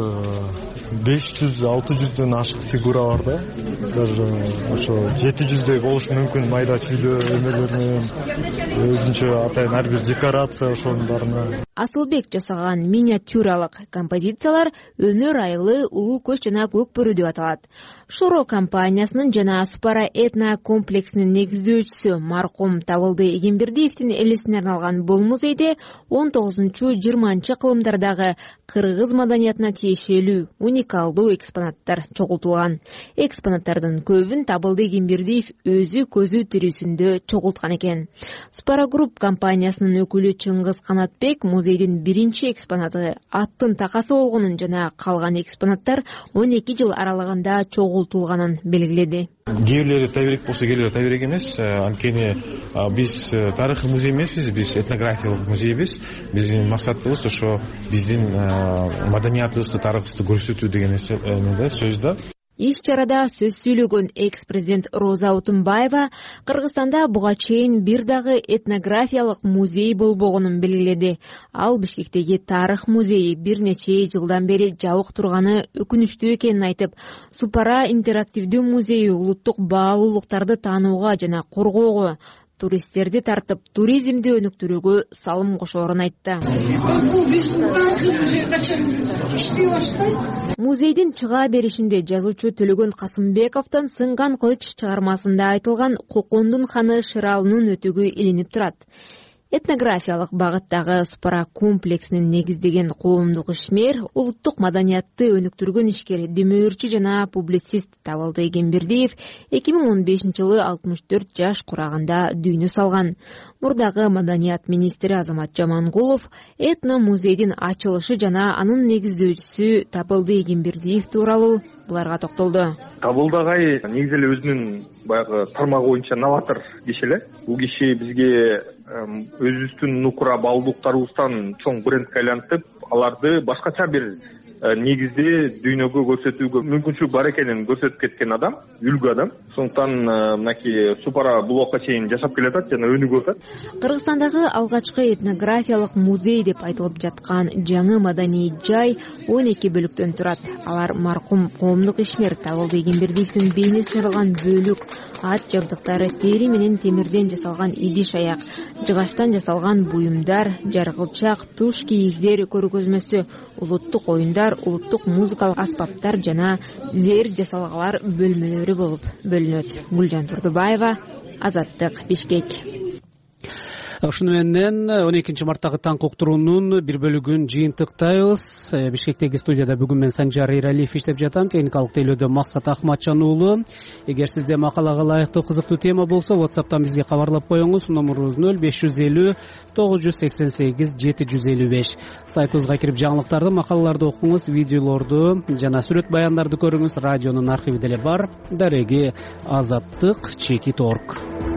Speaker 22: 500-600дөн ашык фигура бар да. Даже ошо 700дей болушу мүмкүн майда чүйдө эмелер менен өзүнчө атайын ар бир декорация ошонун барына.
Speaker 23: Асылбек жасаган миниатюралык композициялар өнөр айылы улуу көч жана көк бөрү деп аталат. Шоро компаниясынын жана Супара этно комплексинин негиздөөчүсү маркум Табылды Эгембердиевдин элесине арналган бул музейде 19-20 кылымдардагы кыргыз маданиятына тиешелүү уникалдуу экспонаттар чогултулган. Экспонаттардын көбүн Табылды Эгембердиев өзү көзү тирүүсүндө чогулткан экен. Супара Групп компаниясынын өкүлү Чыңгыз Канатбек музейдин биринчи экспонаты аттын такасы болгонун жана калган экспонаттар 12 жыл аралыгында чогултулганын белгиледи.
Speaker 22: Кээ бирлери табирек болсо, кээ бирлери табирек эмес. Анткени биз тарыхый музей эмеспиз, биз этнографиялык музейбиз. Биздин максатыбыз ошо биздин маданиятыбызды, тарыхыбызды көрсөтүү деген сөз да.
Speaker 23: Иш чарада сөз сүйлөгөн экс-президент Роза Отунбаева Кыргызстанда буга чейин бир дагы этнографиялык музей болбогонун белгиледи. Ал Бишкектеги тарых музейи бир нече жылдан бери жабык турганы өкүнүчтүү экенин айтып, Супара интерактивдүү музейи улуттук баалуулуктарды таанууга жана коргоого, туристтерди тартып, туризмди өнүктүрүүгө салым кошоорун айтты. Музейдин чыга беришинде жазуучу Төлөгөн Касымбековдон Сынган кылыч чыгармасында айтылган Кокондун ханы Шыралынын өтөгү илинип турат. Этнографиялык багыттагы Супара комплексинин негиздеген коомдук ишмер, улуттук маданиятты өнүктүргөн ишкер, демөөрчү жана публицист Табылды Эгембердиев 2015-жылы 64 жаш кураганда дүйнө салган. Мурдагы маданият министри Азамат Жамангулов этно музейдин ачылышы жана анын негиздөөчүсү Табылды Эгембердиев тууралуу буларга токтолду.
Speaker 24: Табылды агай негизи эле өзүнүн баягы тармагы боюнча новатор киши эле. Бул киши бизге өзүбүздүн нукура баалуулуктарыбыздан чоң брендке айлантып, аларды башкача бир негизде дүйнөгө көрсөтүүгө мүмкүнчүлүк бар экенин көрсөтүп кеткен адам, үлгү адам. Сондуктан мынакей Супара блокко чейин жашап келатат жана өнүгүп атат.
Speaker 23: Кыргызстандагы алгачкы этнографиялык музей деп айтылып жаткан жаңы маданий жай 12 бөлүктөн турат. Алар маркум коомдук ишмер Табылды Эгембердиевдин бейнеси сырылган бөлүк, ат жабдыктары, тери менен темирден жасалган идиш аяк, жыгачтан жасалган буюмдар, жаргылчак, туш кийиздер көргөзмөсү, улуттук оюндар, улуттук музыкалык аспаптар жана зер жасалгалар бөлмөлөрү болуп бөлүнөт. Гүлжан Турдубаева, Азаттык, Бишкек.
Speaker 1: Ушуну менен 12 марттагы таңкы уктуруунун бир бөлүгүн жыйынтыктайбыз. Бишкектеги студияда бүгүн мен Санжар Эралиев иштеп жатам. Техникалык тейлөөдө Максат Ахматжан уулу. Эгер сизде макалага ылайыктуу кызыктуу тема болсо, WhatsApp'тан бизге кабарлап коюңуз. Номерубуз 0550 988 755. Сайтыбызга кирип жаңылыктарды, макалаларды окуңуз, видеолорду жана сүрөт баяндарды көрүңүз. Радионун архиви деле бар. Дареги azattik.org.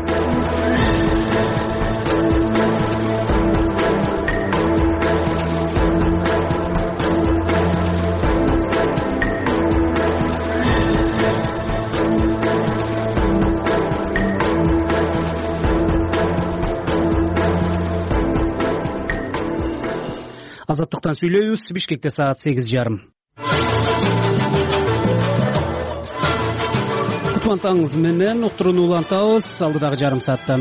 Speaker 1: Азаттыктан сүйлөйбүз. Бишкекте саат 8:30. Кутмантаңыз менен уктурууну улантабыз алдыдагы жарым саатта.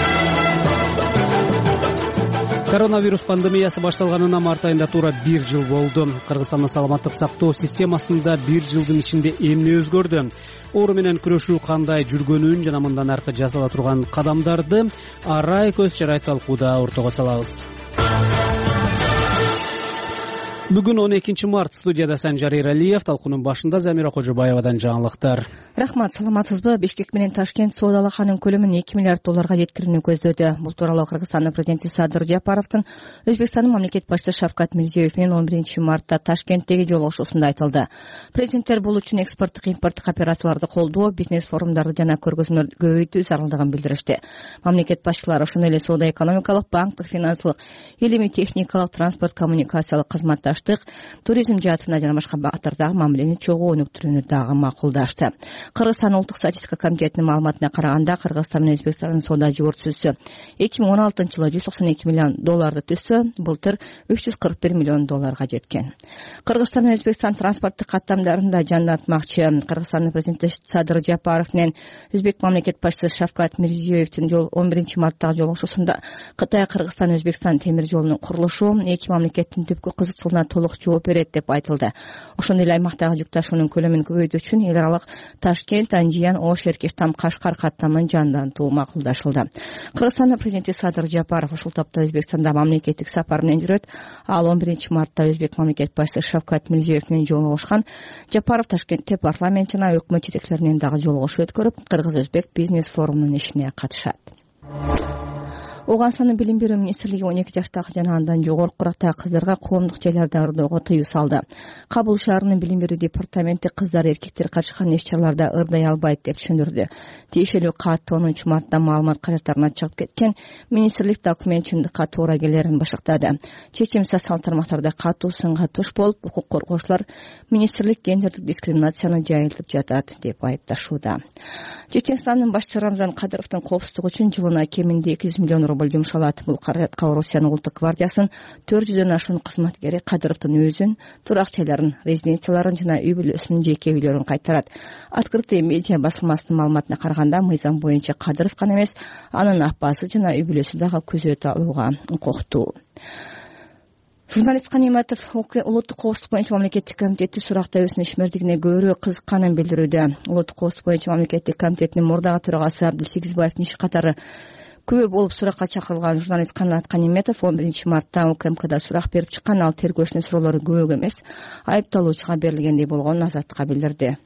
Speaker 1: Коронавирус пандемиясы башталганына март айында туура 1 жыл болду. Кыргызстандын саламаттык сактоо системасында 1 жылдын ичинде эмне өзгөрдү? Оору менен күрөшүү кандай жүргөнүн жана мындан аркы жасала турган кадамдарды арай көз чарай талкууда ортого салабыз. Бүгүн 12 март, студияда Санжар Эралиев, талкуунун башында Замира Кожобаевадан жаңылыктар.
Speaker 2: Рахмат, саламатсызбы? Бишкек менен Ташкент соода алаканын көлөмүн 2 миллиард долларга жеткирүүнү көздөдү. Бул тууралуу Кыргызстандын президенти Садыр Жапаровдун Өзбекстандын мамлекет башчысы Шавкат Мирзиёев менен 11 мартта Ташкенттеги жолугушуусунда айтылды. Президенттер бул үчүн экспорттук импорттук операцияларды колдоо, бизнес форумдарды жана көргөзмөлөрдү көбөйтүү зарылдыгын билдиришти. Мамлекет башчылары ошондой эле соода экономикалык, банктык, финансылык, илимий техникалык, транспорт коммуникациялык кызматтар, туризм жаатына жана башка багыттардагы мамилени чогуу өнүктүрүүнү дагы макулдашты. Кыргызстан улуттук статистика комитетинин маалыматына караганда, Кыргызстан менен Өзбекстандын соода жүгөртүүсү 2016 жылы 192 миллион долларды түзсө, былтыр 341 миллион долларга жеткен. Кыргызстан менен Өзбекстан транспорттук каттамдарында жандантмакчы. Кыргызстандын президенти Садыр Жапаров менен Өзбек мамлекет башчысы Шавкат Мирзиёевдин 11 марттагы жолугушуусунда Кытай, Кыргызстан, Өзбекстан темир жолунун курулушу эки мамлекеттин түпкү кызыкчылыгына толук жооп берет деп айтылды. Ошондой эле аймактагы жүк ташуунун көлөмүн көбөйтүү үчүн эл аралык Ташкент, Анжиян, Ош, Эркештам, Кашкар каттамын жандантуу макулдашылды. Кыргызстандын президенти Садыр Жапаров ушул тапта Өзбекстанда мамлекеттик сапар менен жүрөт. Ал 11 мартта Өзбек мамлекет башчысы Шавкат Мирзиёев менен жолугушкан. Жапаров Ташкентте парламент жана өкмөт жетекчилери менен дагы жолугушуу өткөрүп, Кыргыз-Өзбек бизнес форумунун ишине катышат. Ооганстандын билим берүү министрлиги 12 жаштагы жана андан жогорку курактагы кыздарга коомдук жайларда ырдоого тыюу салды. Кабыл шаарынын билим берүү департаменти кыздар, эркектер катышкан иш-чараларда ырдай албайт деп түшүндүрдү. Тиешелүү кат 10 мартта маалымат каражаттарына чыгып кеткен. Министрлик документ чындыкка туура келерин башыктады. Чечим социалдык тармактарда катуу сынга туш болуп, укук коргоочулар министрлик гендердик дискриминацияны жайылтып жатат деп айыпташууда. Чеченстандын башчысы Рамзан Кадыровдун коопсуздугу үчүн жылына кеминде 200 миллион рубль жумшалат. Бул каражатка Орусиянын улуттук гвардиясынын 400дөн ашуун кызматкери Кадыровдун өзүн, турак жайларын, резиденцияларын жана үй бүлөсүнүн жеке үйлөрүн кайтарат. Открытый медиа басылмасынын маалыматына караганда, мыйзам боюнча Кадыров гана эмес, анын апасы жана үй бүлөсү дагы күзөт алууга укуктуу. Журналист Каниматов улуттук коопсуздук боюнча мамлекеттик комитети сурактабөсүнүн ишмердигине көбүрөөк кызыкканын билдирүүдө. Улуттук коопсуздук боюнча мамлекеттик комитетинин мурдагы төрагасы Абдылсегизбаевдин иши катары күбө болуп суракка чакырылган журналист Канат Каниметов 11 мартта УКМКда сурак берип чыккан. Ал тергөөчүнүн суроолору көбөк эмес, айыпталуучуга берилгендей болгонун Азаттыкка билдирди.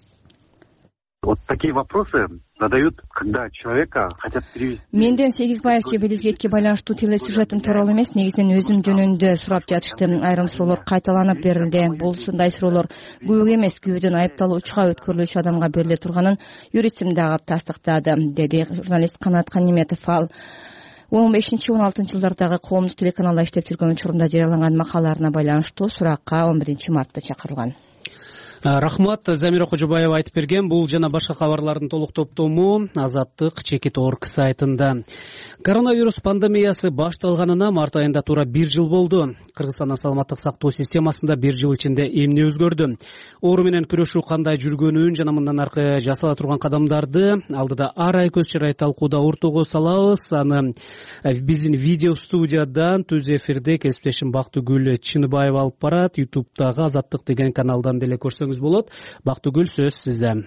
Speaker 8: Вот такие вопросы задают, когда человека хотят перевести.
Speaker 2: Менден Сегизбаев же Белизгетке байланыштуу телесюжетим тууралуу эмес, негизинен өзүм жөнүндө сурап жатышты. Айрым суроолор кайталанып берилди. Бул ушундай суроолор көбүк эмес, күбөдөн айыпталуучуга өткөрүлүүчү адамга бериле турганын юристим дагы тастыктады, деди журналист Канат Каниметов. Ал 15-16 жылдардагы коомдук телеканалда иштеп жүргөн учурунда жарыяланган макалаларына байланыштуу суракка 11-мартта чакырылган.
Speaker 1: Рахмат, Замира Кожобаева айтып берген. Бул жана башка кабарлардын толук топтому Азаттык Чекит.org сайтында. Коронавирус пандемиясы башталганына март айында туура 1 жыл болду. Кыргызстандын саламаттык сактоо системасында 1 жыл ичинде эмне өзгөрдү? Оору менен күрөшүү кандай жүргөнүн жана мындан аркы жасала турган кадамдарды алдыда ар ай көз чырай талкууда ортого салабыз. Аны биздин видео студиядан түз эфирде кесиптешим Бактыгүл Чыныбаева алып барат. YouTube'дагы Азаттык деген каналдан деле көрсөңүз болот. Бактыгүл, сөз сизде.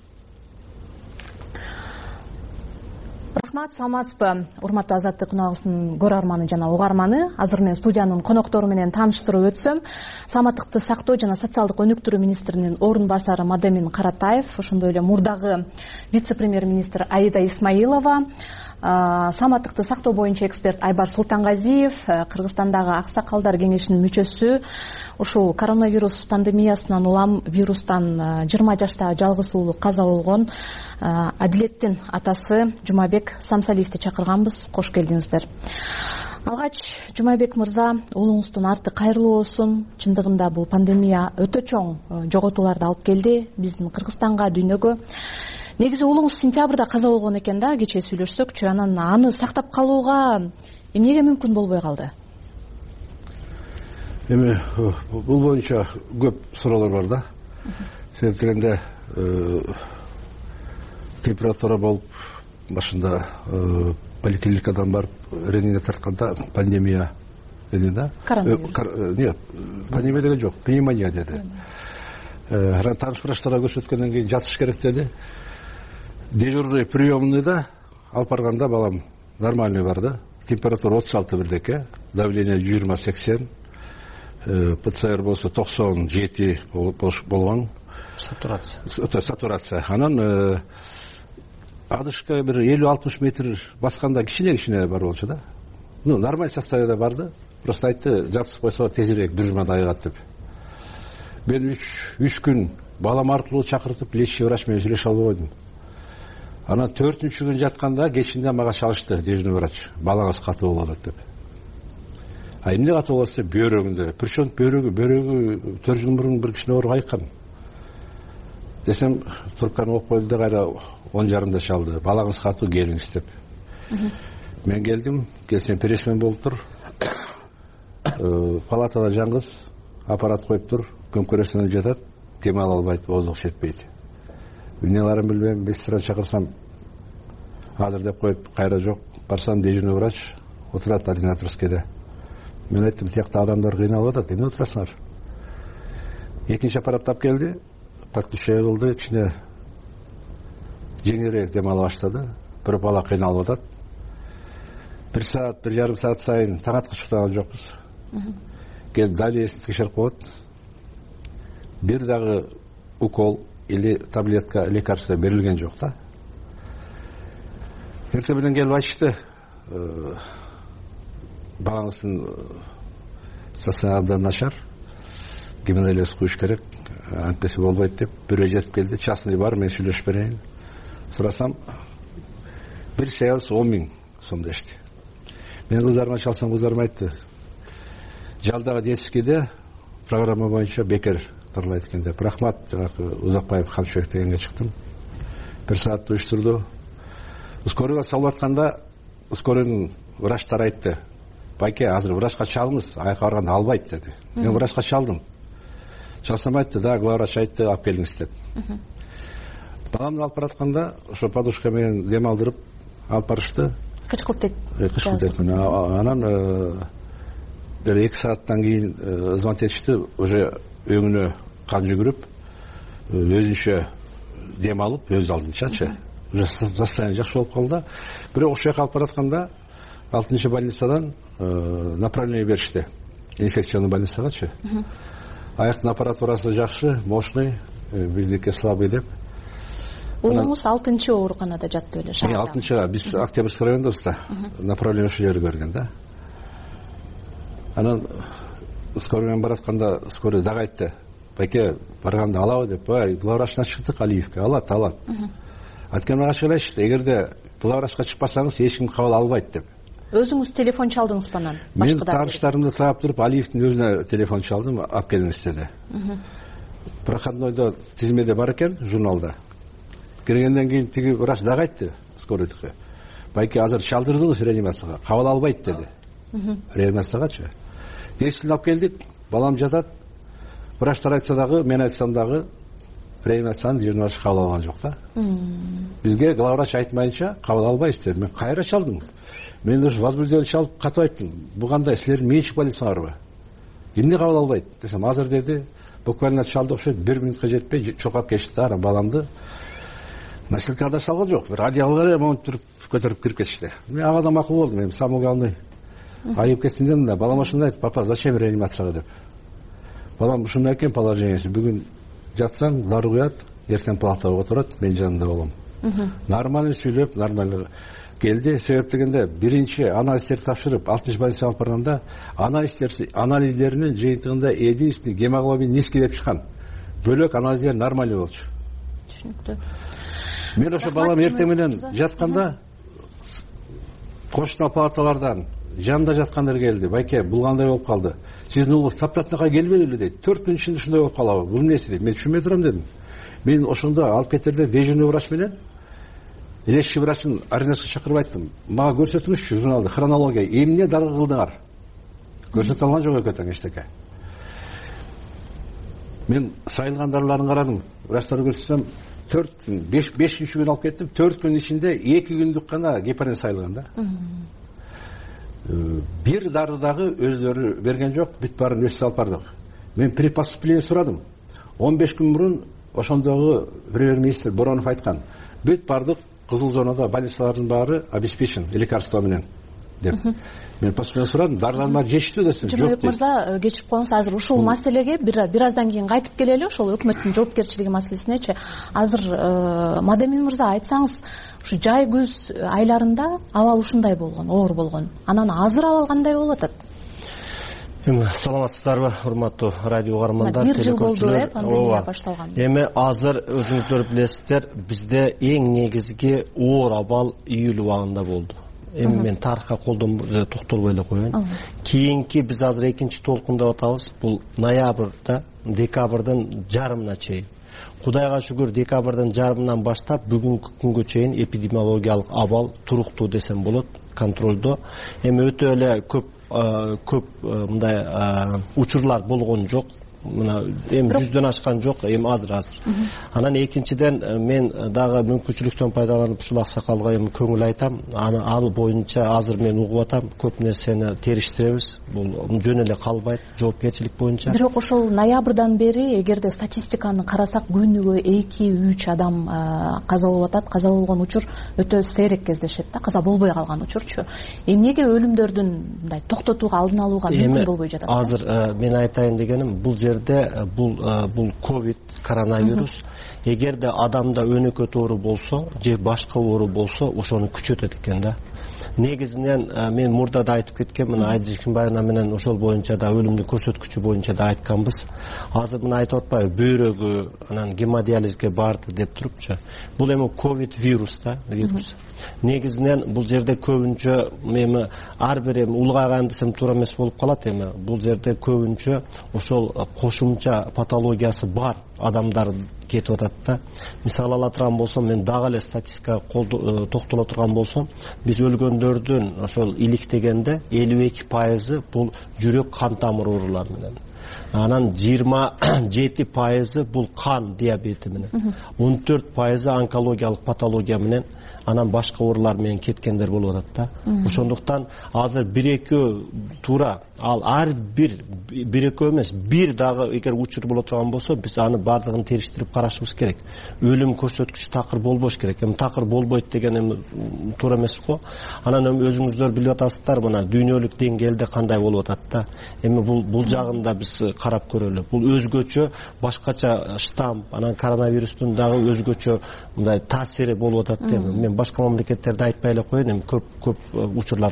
Speaker 5: Рахмат, саламатсызбы? Урматтуу Азаттык күнагысынын көрөрманы жана угарманы. Азыр мен студиянын коноктору менен тааныштырып өтсөм, саламаттыкты сактоо жана социалдык өнүктүрүү министринин орун басары Мадемин Каратаев, ошондой эле мурдагы вице-премьер-министр Аида Исмаилова, саламаттыкты сактоо боюнча эксперт Айбар Султангазиев, Кыргызстандагы аксакалдар кеңешинин мүчөсү, ушул коронавирус пандемиясынан улам вирустан 20 жаштагы жалгыз уулу каза болгон Адилеттин атасы Жумабек Самсалиевди чакырганбыз. Кош келдиңиздер. Алгач, Жумабек мырза, уулуңуздун арты кайырлуу болсун. Чындыгында бул пандемия өтө чоң жоготууларды алып келди биздин Кыргызстанга, дүйнөгө. Негизи уулуңуз сентябрда каза болгон экен да, кечээ сүйлөшсөкчү. Анан аны сактап калууга эмнеге мүмкүн болбой калды?
Speaker 9: Эми бул боюнча көп суроолор бар да. Себеп дегенде температура болуп, башында поликлиникадан барып рентген тартканда пандемия деди да. Нет, пандемия деген жок, пневмония деди. Тааныш врачтарга көрсөткөндөн кийин жатыш керек деди. Дежурный приемныйда алып барганда балам нормальный бар да. Температура 36 бирдеке, давление 20-80, ПЦР болсо 97 болгон. Сатурация. Анан адышка бир 50-60 метр басканда кичине бар болчу да. Нормаль состояние барды. Просто айтты, жатып койсо тезирээк дүрмөдө айыгат деп. Мен 3 күн балам аркылуу чакыртып, лечащий врач менен сүйлөшө албай койдум. Анан 4-күн жатканда кечинде мага чалышты дежурный врач. Балаңыз катуу болуп атат деп. Эмне катуу болсо бөөрөгүндө. Причем бөөрөгү 4 жыл мурун бир кичине ооруга айыккан. Десем, трубканы окуп койду да кайра 10:30 чалды. Балаңыз катуу, келиңиз деп. Мен келдим, келсем пересмен болуп тур. Палатада жаңгыз, аппарат коюп тур, көмкөрөсүнө жатат, дем ала албайт, оозук жетпейт. Эмнелерин билбейм, медсестраны чакырсам, азыр деп коюп, кайра жок. Барсам, дежурный врач отурат ординаторскийде. Мен айттым, тиякта адамдар кыйналып атат, эмне отурасыңар? Экинчи аппарат тап келди, подключение кылды, кичине жеңилирээк дем ала баштады. Бир бала кыйналып атат. 1 саат, 1,5 саат сайын таң аткычтаган жокпуз. Келип давлениесин текшерип коет. Бир дагы укол или таблетка, лекарство берилген жок да. Эртең менен келип айтышты, балаңыздын состояние абдан начар, гемодиализ куюш керек, антипси болбойт деп, бирөө жетип келди, частный бар, мен сүйлөшүп берейин. Сурасам, бир сеанс 10 000 сом дешти. Мен кыздарыма чалсам, кыздарым айтты, жалдагы детскийде программа боюнча бекер тырылайт экен деп. Рахмат, жанагы Узакбаев Хамшбек дегенге чыктым. 1 саат уюштурду. Скорыйга салып атканда, скорыйдун врачтары айтты, байке, азыр врачка чалыңыз, аяка барганда албайт деди. Мен врачка чалдым. Чалсам айтты, да, главврач айтты, алып келиңиз деп. Баламды алып баратканда, ошо подушка менен дем алдырып алып барышты.
Speaker 5: Кычкыртып.
Speaker 9: Кычкыртып. Анан 1-2 сааттан кийин звонок этишти, уже өңүнө кан жүгүрүп, өзүнчө дем алып, өз алдынчачы. Уже состояние жакшы болуп калды. Бирок ошол жака алып баратканда 6-чы больницадан направление беришти. Инфекционный больницагачы. Аяктын аппаратурасы жакшы, мощный, биздики слабый деп.
Speaker 5: Уулуңуз 6-чы ооруканада жатты эле шаарда.
Speaker 9: 6-чы, биз Октябрьский райондобузда. Направление ошол жерге берген да. Анан скорый менен баратканда скорый дагы айтты, байке, барганда алабы деп, главврачтан чыктык Алиевке, алат. Айткан ачык эле, эгерде главврачка чыкпасаңыз, эч ким кабыл албайт деп.
Speaker 5: өзүңүз телефон чалдыңызбы анан?
Speaker 9: Мен тааныштарымды сабап туруп Алиевдин өзүнө телефон чалдым, алып келиңиз деди. Проходнойдо тизмеде бар экен, журналда. Киргенден кийин тиги врач дагы айтты, скорыйдыкы. Байке азыр чалдырдыңыз реанимацияга, кабыл албайт деди. Реанимациягачы. Тесилин алып келдик, балам жатат. Врачтар айтса дагы, мен айтсам дагы реанимациянын жөнөтүшү кабыл алган жок да. Бизге главврач айтмайынча кабыл албайбыз деди. Мен кайра чалдым. Мен ушу возбуждение чалып катып айттым. Бу кандай силердин менчик больницаңарбы? Эмне кабыл албайт десем, азыр деди, буквально чалды окшойт, 1 минутка жетпей чокап кетишти. Ара баламды носилкада салган жок. Бир одеялга монтуп көтөрүп кирип кетишти. Мен ага да макул болдум. Мен самоуголовный айып кетсин да, балама ушундай айтып, папа, зачем реанимацияга деп. Балам ушундай экен положениясы. Бүгүн жатсаң, дары куят, эртең палатага отурат, мен жанында болом. Нормально сүйлөп, нормально келди. Себеп дегенде, биринчи анализдерди тапшырып, 6 больницага алып барганда, анализдеринин жыйынтыгында единственный гемоглобин низкий деп чыккан. Бөлөк анализдер нормально болчу.
Speaker 5: Түшүнүктүү.
Speaker 9: Мен ошо балам эртең менен жатканда кошуна палаталардан жанында жаткандар келди. Байке, бул кандай болуп калды? Сиздин уулуңуз таптатнакка келбеди беле дейт. 4 күн ичинде ушундай болуп калабы? Бул эмнеси дейт. Мен түшүнбөй турам дедим. Мен ошондо алып кетерде дежурный врач менен лечащий врачтын ординаторго чакырып айттым. Мага көрсөтүңүзчү журналды, хронология, эмне дары кылдыңар? Көрсөтө алган жок экен эчтеке. Мен сайылган дарыларын карадым. Врачтарга көрсөтсөм, 5-5 күн алып кеттим. 4 күн ичинде 2 күндүк гана гепарин сайылган да. Бир дары дагы өздөрү берген жок, бүт баарын өз алып бардык. Мен препоступление сурадым. 15 күн мурун ошондогу премьер-министр Боронов айткан. Бүт бардык кызыл зонада больницалардын баары обеспечен лекарство менен деп. Мен поступление сурадым, дарылар баары жетиштүү десем, жок дейт.
Speaker 5: Жумабек мырза, кечип коюңуз, азыр ушул маселеге бир аздан кийин кайтып келели, ошол өкмөттүн жоопкерчилиги маселесинечи. Азыр Мадемин мырза, айтсаңыз, ушу жай күз айларында абал ушундай болгон, оор болгон. Анан азыр абал кандай болуп атат?
Speaker 7: Эми саламатсыздарбы, урматтуу радио угармандар,
Speaker 5: телекөрүүчүлөр? Пандемия башталган.
Speaker 7: Эми азыр өзүңүздөр билесиздер, бизде эң негизги оор абал июль убагында болду. Эми мен тарыхка колдон токтолбой эле коеюн. Кийинки биз азыр экинчи толкун деп атабыз. Бул ноябрда, декабрдын жарымына чейин. Кудайга шүгүр, декабрдын жарымынан баштап бүгүнкү күнгө чейин эпидемиологиялык абал туруктуу десем болот, контролдо. Эми өтө эле көп мындай учурлар болгон жок. Мына эми 100дөн ашкан жок, эми азыр. Анан экинчиден мен дагы мүмкүнчүлүктөн пайдаланып ушул аксакалга эми көңүл айтам. Ал боюнча азыр мен угуп атам, көп нерсени териштиребиз. Бул жөн эле калбайт, жоопкерчилик боюнча.
Speaker 5: Бирок ошол ноябрдан бери эгерде статистиканы карасак, күнүгө 2-3 адам каза болуп атат. Каза болгон учур өтө сейрек кездешет да, каза болбой калган учурчу. Эмнеге өлүмдөрдүн мындай токтотууга, алдын алууга мүмкүн болбой жатат?
Speaker 7: Азыр мен айтайын дегеним, бул бул ковид, коронавирус, эгерде адамда өнөкөт оору болсо же башка оору болсо, ошону күчөтөт экен да. Негизинен мен мурда да айтып кеткен, мына Айдыр Кимбаевна менен ошол боюнча да өлүмдүк көрсөткүчү боюнча да айтканбыз. Азыр мына айтып атпайбы, бөйрөгү анан гемодиализге барды деп турупчу. Бул эми ковид вирус да, вирус. Негизинен бул жерде көбүнчө эми ар бир эми улгайган десем туура эмес болуп калат. Эми бул жерде көбүнчө ошол кошумча патологиясы бар адамдар кетип атат да. Мисалы ала турган болсом, мен дагы эле статистикага токтоло турган болсом, биз өлгөндөрдүн ошол иликтегенде 52% бул жүрөк кан тамыр оорулары менен. Анан 27% бул кан диабети менен. 14% онкологиялык патология менен, анан башка оорулар менен кеткендер болуп атат да. Ошондуктан азыр 1-2 туура, ал ар бир-экөө эмес, бир дагы эгер учур боло турган болсо, биз аны бардыгын териштирип карашыбыз керек. Өлүм көрсөткүчү такыр болбош керек. Эми такыр болбойт деген эми туура эмес го. Анан өзүңүздөр билип атасыздар, мына дүйнөлүк деңгээлде кандай болуп атат да. Эми бул жагында биз карап көрөлү. Бул өзгөчө, башкача штамм, анан коронавирустун дагы өзгөчө мындай таасири болуп атат да. Мен башка мамлекеттерде айтпай эле коеюн, эми көп учурлар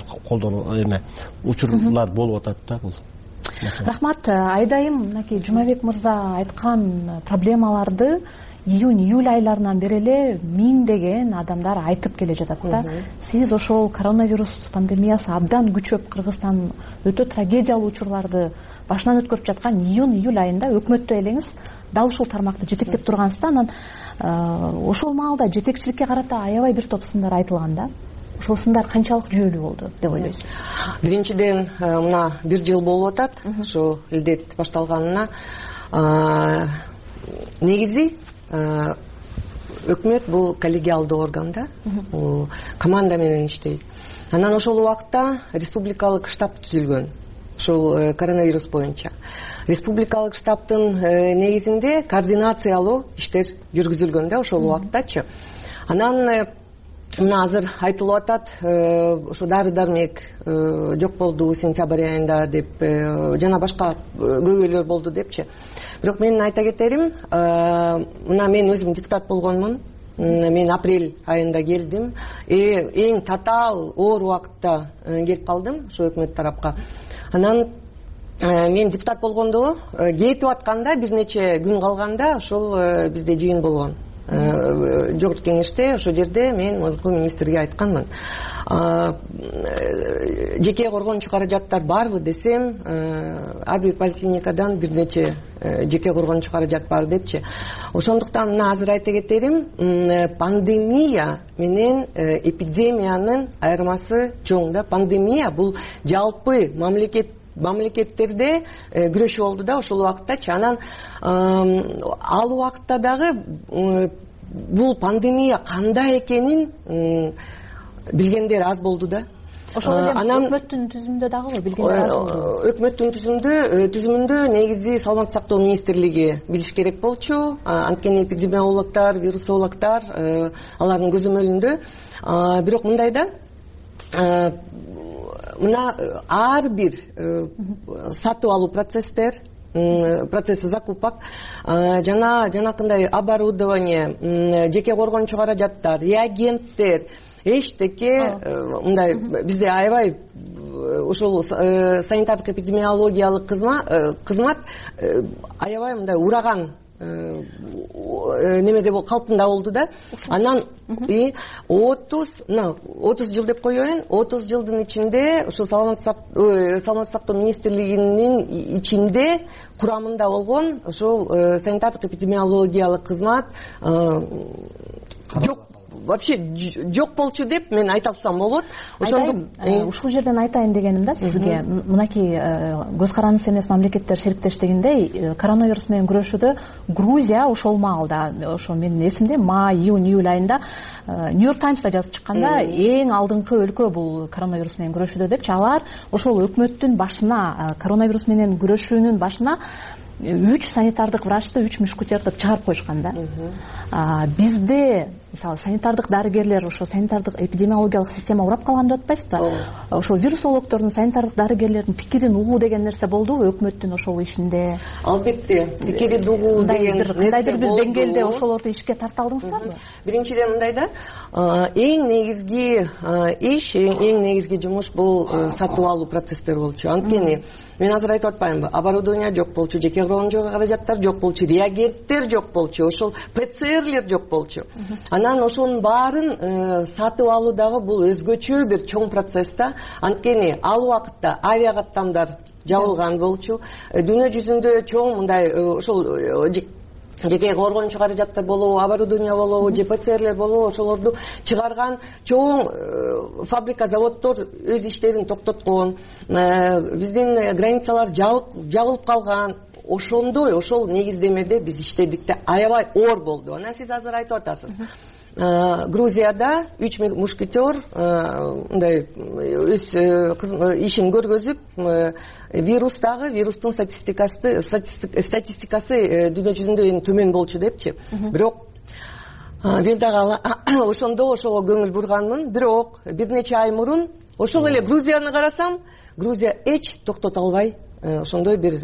Speaker 7: учурлар болуп атат да бул.
Speaker 5: Рахмат. Айдайым, мынакей Жумабек мырза айткан проблемаларды июнь-июль айларынан бери эле миңдеген адамдар айтып келе жатат да. Сиз ошол коронавирус пандемиясы абдан күчөп Кыргызстан өтө трагедиялуу учурларды башынан өткөрүп жаткан июнь-июль айында өкмөттө элеңиз дал ушул тармакты жетектеп тургансызда, анан ошол маалда жетекчиликке карата аябай бир топ сындар айтылган да. Ошол сындар канчалык жүйөлүү болду деп ойлойсуз?
Speaker 3: Биринчиден, мына 1 жыл болуп атат, ошо илдет башталганына. Негизи өкмөт бул коллегиалдуу орган да, команда менен иштейт. Анан ошол убакта республикалык штаб түзүлгөн. Ошол коронавирус боюнча республикалык штабтын негизинде координациялуу иштер жүргүзүлгөн да ошол убактачы. Анан мына азыр айтылып атат, ошо дары дармек жок болду сентябрь айында деп, жана башка көйгөйлөр болду депчи. Бирок мен айта кетерим, мына мен өзүм депутат болгонмун. Мен апрель айында келдим. Эң татаал оор убакытта келип калдым ошо өкмөт тарапка. Анан мен депутат болгондо кетип атканда бир нече күн калганда ошол бизде жыйын болгон. Жогорку кеңеште ошол жерде мен мурунку министрге айтканмын. Жеке коргончу каражаттар барбы десем, ар бир поликлиникадан бир нече жеке коргончу каражат бар депчи. Ошондуктан мына азыр айта кетерим, пандемия менен эпидемиянын айырмасы чоң да. Пандемия бул жалпы мамлекеттерде күрөшүү болду да ошол убактачы. Анан ал убакытта дагы бул пандемия кандай экенин билгендер аз болду да.
Speaker 5: Ошол эле өкмөттүн түзүмүндө дагы билгендер аз болду.
Speaker 3: Өкмөттүн түзүмүндө негизи саламаттык сактоо министрлиги билиш керек болчу. Анткени эпидемиологдор, вирусологдор алардын көзөмөлүндө. Бирок мындай да, мына ар бир сатып алуу процесси закупок, жанакындай оборудование, жеке коргончу каражаттар, реагенттер, эчтеке мындай бизде аябай ошол санитардык эпидемиологиялык кызмат аябай мындай ураган немеде калпында болду да. Анан 30 жыл деп коеюн, 30 жылдын ичинде ошо саламаттык сактоо министрлигинин ичинде курамында болгон ошол санитардык эпидемиологиялык кызмат жок, вообще жок болчу деп мен айта алсам болот.
Speaker 5: Ошондук ушул жерден айтайын дегеним да сизге, мынакей көз карандысы эмес мамлекеттер шериктештигинде коронавирус менен күрөшүүдө Грузия ошол маалда, ошо менин эсимде, май, июнь айында Нью-Йорк Таймста жазып чыкканда эң алдыңкы өлкө бул коронавирус менен күрөшүүдө депчи. Алар ошол өкмөттүн башына, коронавирус менен күрөшүүнүн башына 3 санитардык врачты, 3 мушкетерди чыгарып коюшкан да. Бизде мисалы санитардык дарыгерлер, ошо санитардык эпидемиологиялык система урап калган деп атпайсызбы? Ошо вирусологдордун, санитардык дарыгерлердин пикирин угуу деген нерсе болдубу өкмөттүн ошол ишинде?
Speaker 3: Албетте, пикири угуу деген нерсе болду.
Speaker 5: Кандайдыр бир деңгээлде ошолорду ишке тарта алдыңыздарбы?
Speaker 3: Биринчиден мындай да, эң негизги иш, эң негизги жумуш бул сатып алуу процесстер болчу. Анткени мен азыр айтып атпаймынбы? Оборудование жок болчу, жеке коргончу каражаттар жок болчу, реагенттер жок болчу, ошол ПЦРлер жок болчу. Анан ошонун баарын сатып алуу дагы бул өзгөчө бир чоң процесс да. Анткени ал убакытта авиакаттамдар жабылган болчу. Дүйнө жүзүндө чоң мындай ошол жеке коргончу каражаттар болобу, оборудование болобу, же ПЦРлер болобу, ошолорду чыгарган чоң фабрика, заводдор өз иштерин токтоткон. Биздин границалар жабылып калган. Ошондой, ошол негиздемеде биз иштедик да, аябай оор болду. Анан сиз азыр айтып атасыз. Грузияда 3 мушкетер мындай өз ишин көргөзүп, вирустун статистикасы дүйнө жүзүндө эң төмөн болчу депчи. Бирок мен дагы ошондо ошого көңүл бурганмын. Бирок бир нече ай мурун ошол эле Грузияны карасам, Грузия эч токтото албай ошондой бир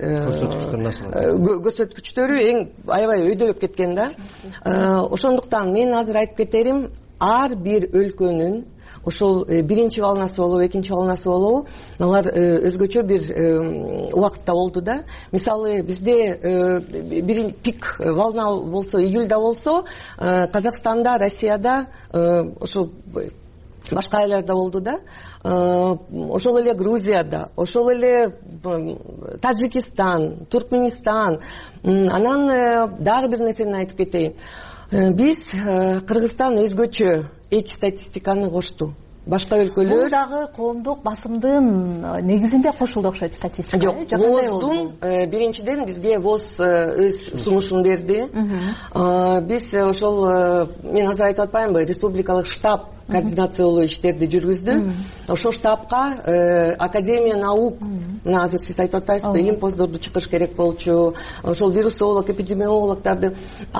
Speaker 3: көрсөткүчтөрү эң аябай өйдөлөп кеткен да. Ошондуктан мен азыр айтып кетерим, ар бир өлкөнүн ошол биринчи волнасы болобу экинчи волнасы болобу алар өзгөчө бир убакытта болду да. Мисалы бизде пик волна болсо июльда болсо, Казакстанда, Россияда, ошол башка айларда болду да. Ошол эле Грузияда, ошол эле Таджикистан, Туркменистан. Анан дагы бир нерсени айтып кетейин. Биз Кыргызстан өзгөчө эки статистиканы кошту. Башка өлкөлөр
Speaker 5: бул дагы коомдук басымдын негизинде кошулду окшойт статистика.
Speaker 3: Жок, ВОЗдун биринчиден бизге ВОЗ өз сунушун берди. Биз ошол мен азыр айтып атпаймынбы, республикалык штаб координациялуу иштерди жүргүздү. Ошол штабка Академия наук, мына азыр сиз айтып атпайсызбы, илим-поздорду чакырыш керек болчу. Ошол вирусолог, эпидемиологдорду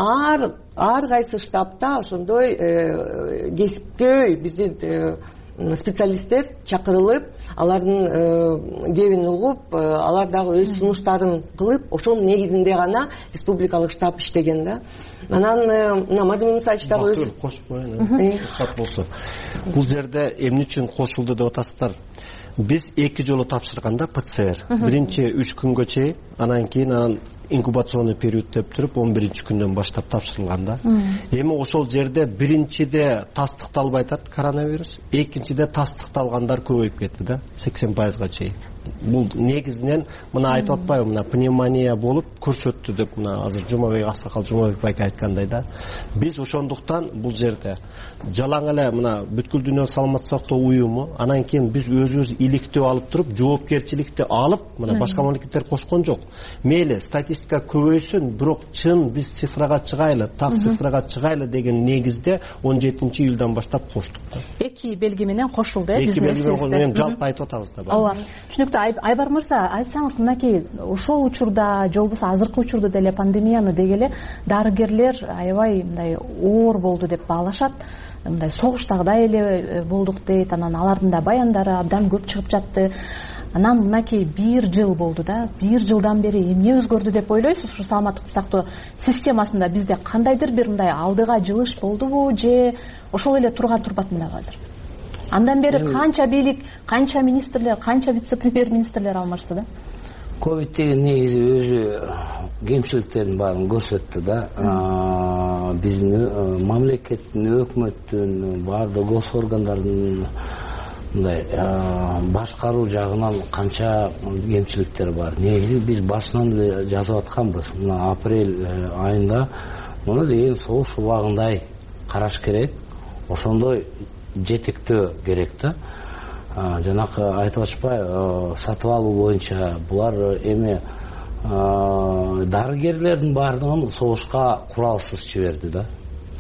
Speaker 3: ар кайсы штабта ошондой кесипкөй биздин специалисттер чакырылып, алардын кебин угуп, алар дагы өз сунуштарын кылып, ошонун негизинде гана республикалык штаб иштеген да. Анан Мадина Мусаевич дагы өз
Speaker 7: кошуп коеюн болсо. Бул жерде эмне үчүн кошулду деп атасыздар? Биз 2 жолу тапшырганда ПЦР биринчи 3 күнгө чейин, анан кийин инкубационный период деп туруп 11-чи күндөн баштап тапшырылганда. Эми ошол жерде биринчиде тастыкталбай атат коронавирус, экинчиде тастыкталгандар көбөйүп кетти да, 80%га чейин. Бул негизинен мына айтып атпайбы, мына пневмония болуп көрсөттү деп мына азыр Жумабек Аксакал Жумабек байке айткандай да. Биз ошондуктан бул жерде жалаң эле мына бүткүл дүйнө саламаттык сактоо уюму, анан кийин биз өзүбүз иликтөө алып туруп, жоопкерчиликти алып, мына башка мамлекеттер кошкон жок. Мейли статистика көбөйсүн, бирок чын биз цифрага чыгайлы, так цифрага чыгайлы деген негизде 17-июлдан баштап коштук да.
Speaker 5: Эки белги менен кошулду,
Speaker 7: Эки белги менен жалпы айтып атабыз да.
Speaker 5: Ооба. Түшүнүктүү. Айбар мырза, айтсаңыз, мынакей ошол учурда же болбосо азыркы учурда деле пандемияны дегеле дарыгерлер аябай мындай оор болду деп баалашат. Мындай согуштагыдай эле болдук дейт. Анан алардын да баяндары абдан көп чыгып жатты. Анан мынакей 1 жыл болду да. 1 жылдан бери эмне өзгөрдү деп ойлойсуз? Ушу саламаттык сактоо системасында бизде кандайдыр бир мындай алдыга жылыш болдубу же ошол эле турбат мында азыр? Андан бери канча бийлик, канча министрлер, канча вице-премьер-министрлер алмашты да?
Speaker 11: Ковид деген негизи өзү кемчиликтердин баарын көрсөттү да. Биздин мамлекеттин, өкмөттүн, баардык гос органдардын мындай башкаруу жагынан канча кемчиликтер бар. Негизи биз башынан эле жазып атканбыз. Мына апрель айында муну деген согуш убагындай караш керек. Ошондой жетектөө керек да. Жанакы айтып атышпайбы, сатып алуу боюнча булар эми дарыгерлердин баардыгын согушка куралсыз жиберди да.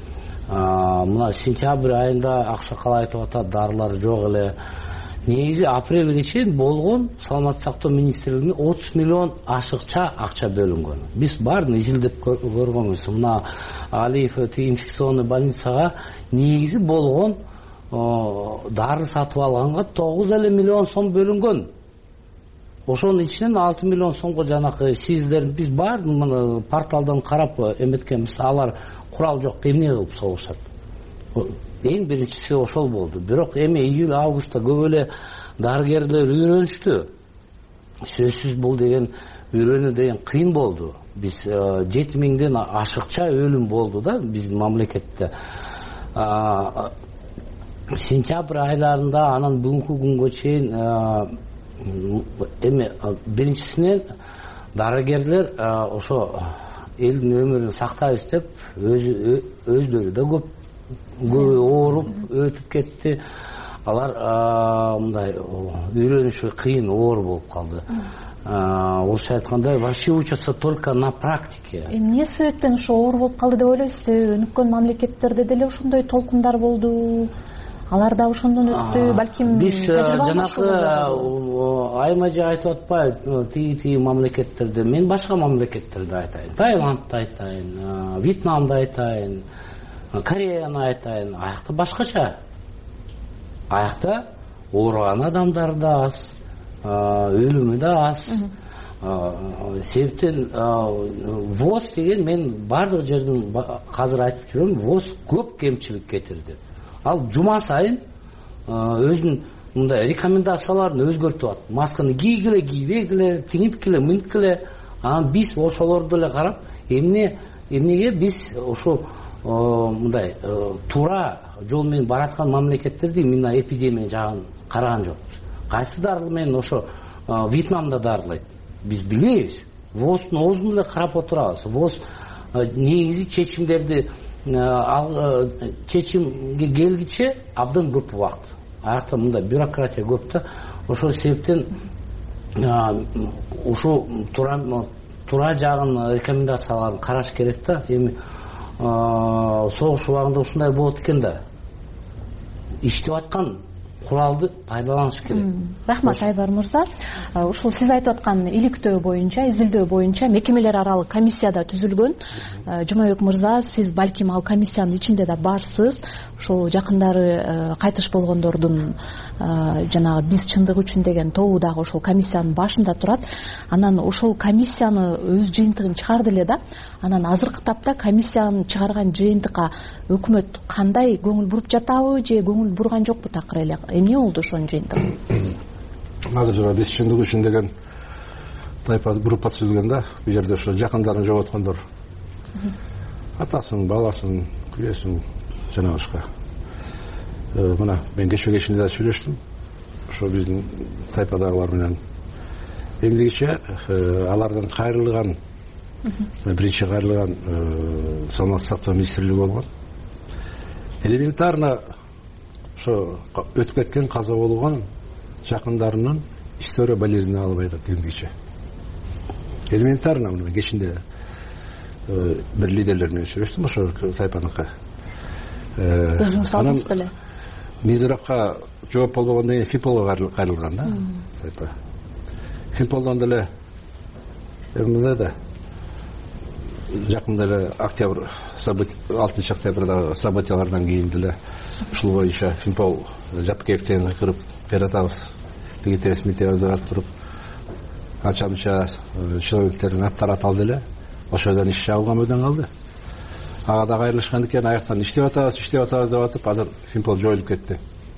Speaker 11: Мына сентябрь айында Аксакал айтып атат, дарылар жок эле. Негизи апрелге чейин болгон саламаттык сактоо министрлигине 30 миллион ашыкча акча бөлүнгөн. Биз баарын изилдеп көргөнбүз. Мына Алиев инфекционный больницага негизи болгон дары сатып алганга 9 миллион сом бөлүнгөн. Ошонун ичинен 6 миллион сомго жанакы сиздер биз баарын порталдан карап эметкенбиз. Алар курал жок, эмне кылып согушат? Эң биринчиси ошол болду. Бирок эми июль августта көп эле дарыгерлер үйрөнүштү. Сөзсүз бул деген үйрөнүү деген кыйын болду. Биз 7000ден ашыкча өлүм болду да биздин мамлекетте. Сентябрь айларында анан бүгүнкү күнгө чейин эми биринчисинен дарыгерлер ошо элдин өмүрүн сактайбыз деп өздөрү да көп ооруп өтүп кетти. Алар мындай үйрөнүшү кыйын, оор болуп калды. Орусча айтканда вообще учатся только на практике.
Speaker 5: Эмне себептен ошо оор болуп калды деп ойлойсуз? Өнүккөн мамлекеттерде деле ошондой толкундар болду. Алар да ошондон өттү, балким
Speaker 11: биз жанакы айма-жай айтып атпайбы, тиги мамлекеттерде, мен башка мамлекеттерди айтайын. Таиландды айтайын, Вьетнамды айтайын, Кореяны айтайын. Аякта башкача. Аякта ооруган адамдар да аз, өлүмү да аз. Себептен ВОЗ деген мен бардык жерден азыр айтып жүрөм, ВОЗ көп кемчилик кетирди. Ал жума сайын өзүнүн мындай рекомендацияларын өзгөртүп атат. Масканы кийгиле, кийбегиле, теңипкиле, мынткиле. Анан биз ошолорду эле карап, эмнеге биз ошо мындай туура жол менен бараткан мамлекеттерди мына эпидемия жагын караган жокпуз. Кайсы дарылар менен ошо Вьетнамда дарылайт? Биз билебиз. ВОЗдун оозун эле карап отурабыз. ВОЗ негизи чечимдерди чечимге келгиче абдан көп убакыт. Аякта мындай бюрократия көп да. Ошол себептен ошо туура жагын рекомендацияларын караш керек да. Эми согуш убагында ушундай болот экен да. Иштеп аткан куралды пайдаланыш керек.
Speaker 5: Рахмат, Айбар мырза. Ушул сиз айтып аткан иликтөө боюнча, изилдөө боюнча мекемелер аралык комиссия да түзүлгөн. Жумабек мырза, сиз балким ал комиссиянын ичинде да барсыз. Ушул жакындары кайтыш болгондордун жанагы биз чындык үчүн деген тобу дагы ошол комиссиянын башында турат. Анан ошол комиссияны өз жыйынтыгын чыгарды эле да. Анан азыркы тапта комиссиянын чыгарган жыйынтыкка өкмөт кандай көңүл буруп жатабы же көңүл бурган жокпу такыр эле? Эмне болду ошонун жыйынтыгы?
Speaker 9: Азыр биз чындык үчүн деген тайпа группа түзүлгөн да. Бул жерде ошо жакындарын жоготкондор, атасын, баласын, күрөсүн жана башка. Мына мен кече да сүйлөштүм. Ошо биздин тайпадагылар менен эмгегиче алардын кайрылган, биринчи кайрылган саламаттык сактоо министрлиги болгон. Элементарно ошо өтүп кеткен, каза болгон жакындарынын история болезнин албай атат эмгегиче. Элементарно мына кечинде бир лидерлер менен сүйлөштүм ошо тайпаныкы.
Speaker 5: Өзүңүз алдыңыз беле?
Speaker 9: Мизрапка жооп болбогондон кийин Фимполго кайрылган да тайпа. Фимполдон деле мындай да жакында эле октябрь 6 октябрдагы событиялардан кийин деле ушул боюнча Фимпол жапкектен кырып Ператов тегитес метеозат туруп анча-мынча чиновниктердин аттары аталды эле. Ошодон иш жабылган бойдон калды. Ага да кайрылышкан экен, аяктан иштеп атабыз деп атып, азыр Фимпол жоюлуп кетти.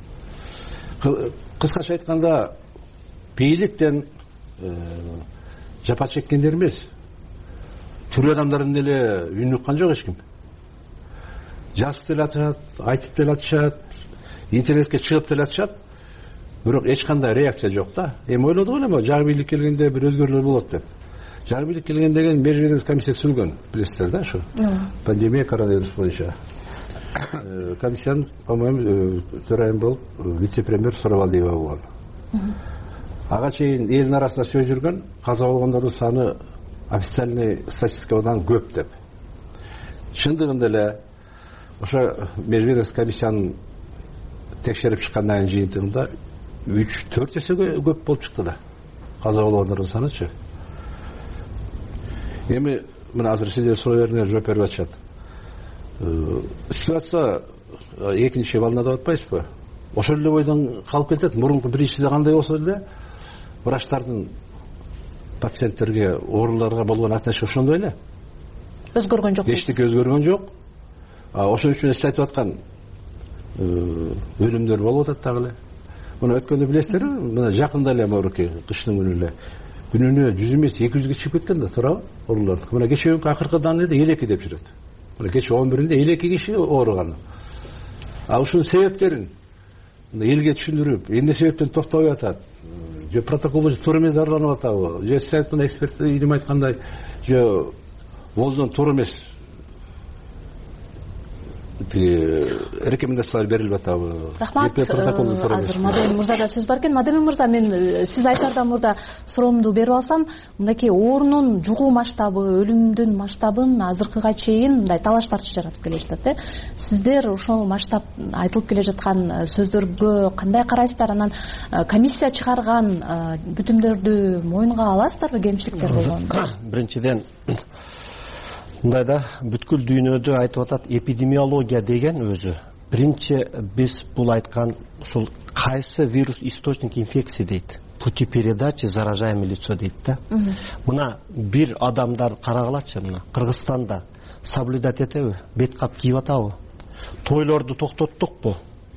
Speaker 9: Кыскача айтканда, бийликтен жапа чеккендер эмес, түрүү адамдардын деле үнүн уккан жок эч ким. Жазып деле атышат, айтып деле атышат, интернетке чыгып деле атышат, бирок эч кандай реакция жок да. Эми ойлодук эле, жаңы бийлик келгенде бир өзгөрүүлөр болот деп. Жаңы бийлик келген деген межбүрдүү комиссия түзүлгөн, билесиздер да, ошо. Пандемия, коронавирус боюнча. Комиссиянын, по-моему, төрайым болуп вице-премьер Сурабалдиева болгон. Ага чейин элдин арасында сөз жүргөн, каза болгондордун саны официальный статистикадан көп деп. Чындыгында эле ошо межбүрдүү комиссиянын текшерип чыккандан кийин жыйынтыгында 3-4 эсеге көп болуп чыкты да. Каза болгондордун санычы. Эми мына азыр сиздер суроо бердиңер, жооп берип атышат. Ситуация экинчи волнада деп атпайсызбы? Ошол эле бойдон калып кетет. Мурунку биринчисиде кандай болсо деле врачтардын пациенттерге, ооруларга болгон отношение ошондой эле.
Speaker 5: Өзгөргөн жок.
Speaker 9: Эчтеке өзгөргөн жок. Ошон үчүн сиз айтып аткан өлүмдөр болуп атат дагы эле. Мына өткөндө билесиздерби? Мына жакында эле мурунку кыштын күнү эле күнүнө 100 эмес 200ге чыгып кеткен да, туурабы? Ооруларды. Мына кече акыркы данныйда 52 деп жүрөт. Мына кече 11-inde 52 киши ооруган. Ушунун себептерин элге түшүндүрүп, эмне себептен токтобой атат? Же протокол боюнча туура эмес дарыланып атабы? Же сайт мына эксперт илим айткандай, же ВОЗдон туура эмес рекомендациялар берилип атабы?
Speaker 5: Рахмат. Азыр Мадемин мырзада сөз бар экен. Мадемин мырза, мен сиз айтардан мурда суроомду берип алсам, мындайки оорунун жугуу масштабы, өлүмдүн масштабын азыркыга чейин мындай талаш тартыш жаратып келе жатат. Сиздер ошол масштаб айтылып келе жаткан сөздөргө кандай карайсыздар? Анан комиссия чыгарган бүтүмдөрдү моюнга аласыздарбы, кемчиликтер болгон?
Speaker 7: Биринчиден мындай да, бүткүл дүйнөдө айтып атат, эпидемиология деген өзү. Биринчи биз бул айткан ушул кайсы вирус источник инфекции дейт. Пути передачи заражаемое лицо дейт да. Мына бир адамдар карагалачы, мына Кыргызстанда соблюдать этеби, бет кап кийип атабы? Тойлорду токтоттукпу?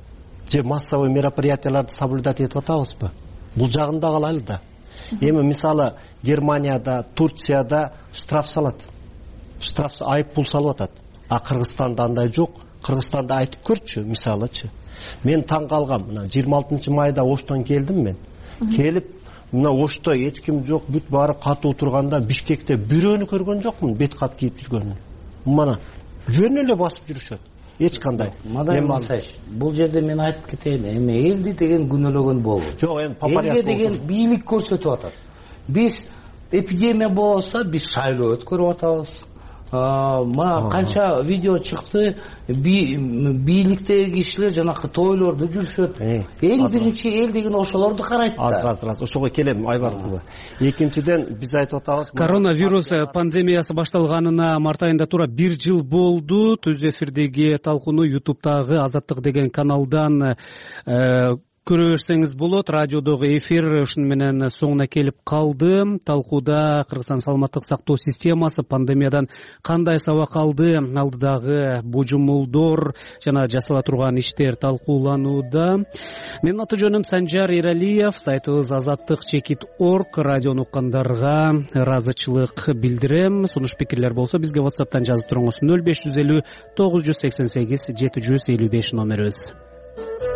Speaker 7: же массовый мероприятияларды соблюдать этип атабызбы? Бул жагын да калайлы да. Эми мисалы Германияда, Турцияда штраф салат. Штраф айып пул салып атат. А Кыргызстанда андай жок. Кыргызстанда айтып көрчү, мисалычы. Мен таң калгам, мына 26 майда Оштон келдим мен. Келип, мына Ошто эч ким жок, бүт баары катуу турганда Бишкекте бирөөнү көргөн жокмун, бет кат кийип жүргөнүн. Мына жөн эле басып жүрүшөт. Эч кандай.
Speaker 11: Мадам Масаш, бул жерде мен айтып кетейин, эми элди деген күнөөлөгөн болбойт.
Speaker 7: Жок, эми попарядку.
Speaker 11: Элге деген бийлик көрсөтүп атат. Биз эпидемия болсо, биз шайлоо өткөрүп атабыз. Мына канча видео чыкты, бийликтеги кишилер жанакы тойлорду жүрүшөт. Эң биринчи эл деген ошолорду карайт да.
Speaker 7: Аз. Ошого келем, Айбар кызы. Экинчиден биз айтып атабыз,
Speaker 1: коронавирус пандемиясы башталганына март айында туура 1 жыл болду. Түз эфирдеги талкууну YouTube'тагы Азаттык деген каналдан көрө берсеңиз болот. Радиодогу эфир ушуну менен соңуна келип калды. Талкууда Кыргызстан саламаттык сактоо системасы пандемиядан кандай сабак алды, алдыдагы божомолдор жана жасала турган иштер талкууланууда. Менин аты жөнүм Санжар Эралиев, сайтыбыз azattik.org. Радиону уккандарга ыраазычылык билдирем. Сунуш пикирлер болсо бизге WhatsApp'тан жазып туруңуз. 0550 988 755 номерибиз.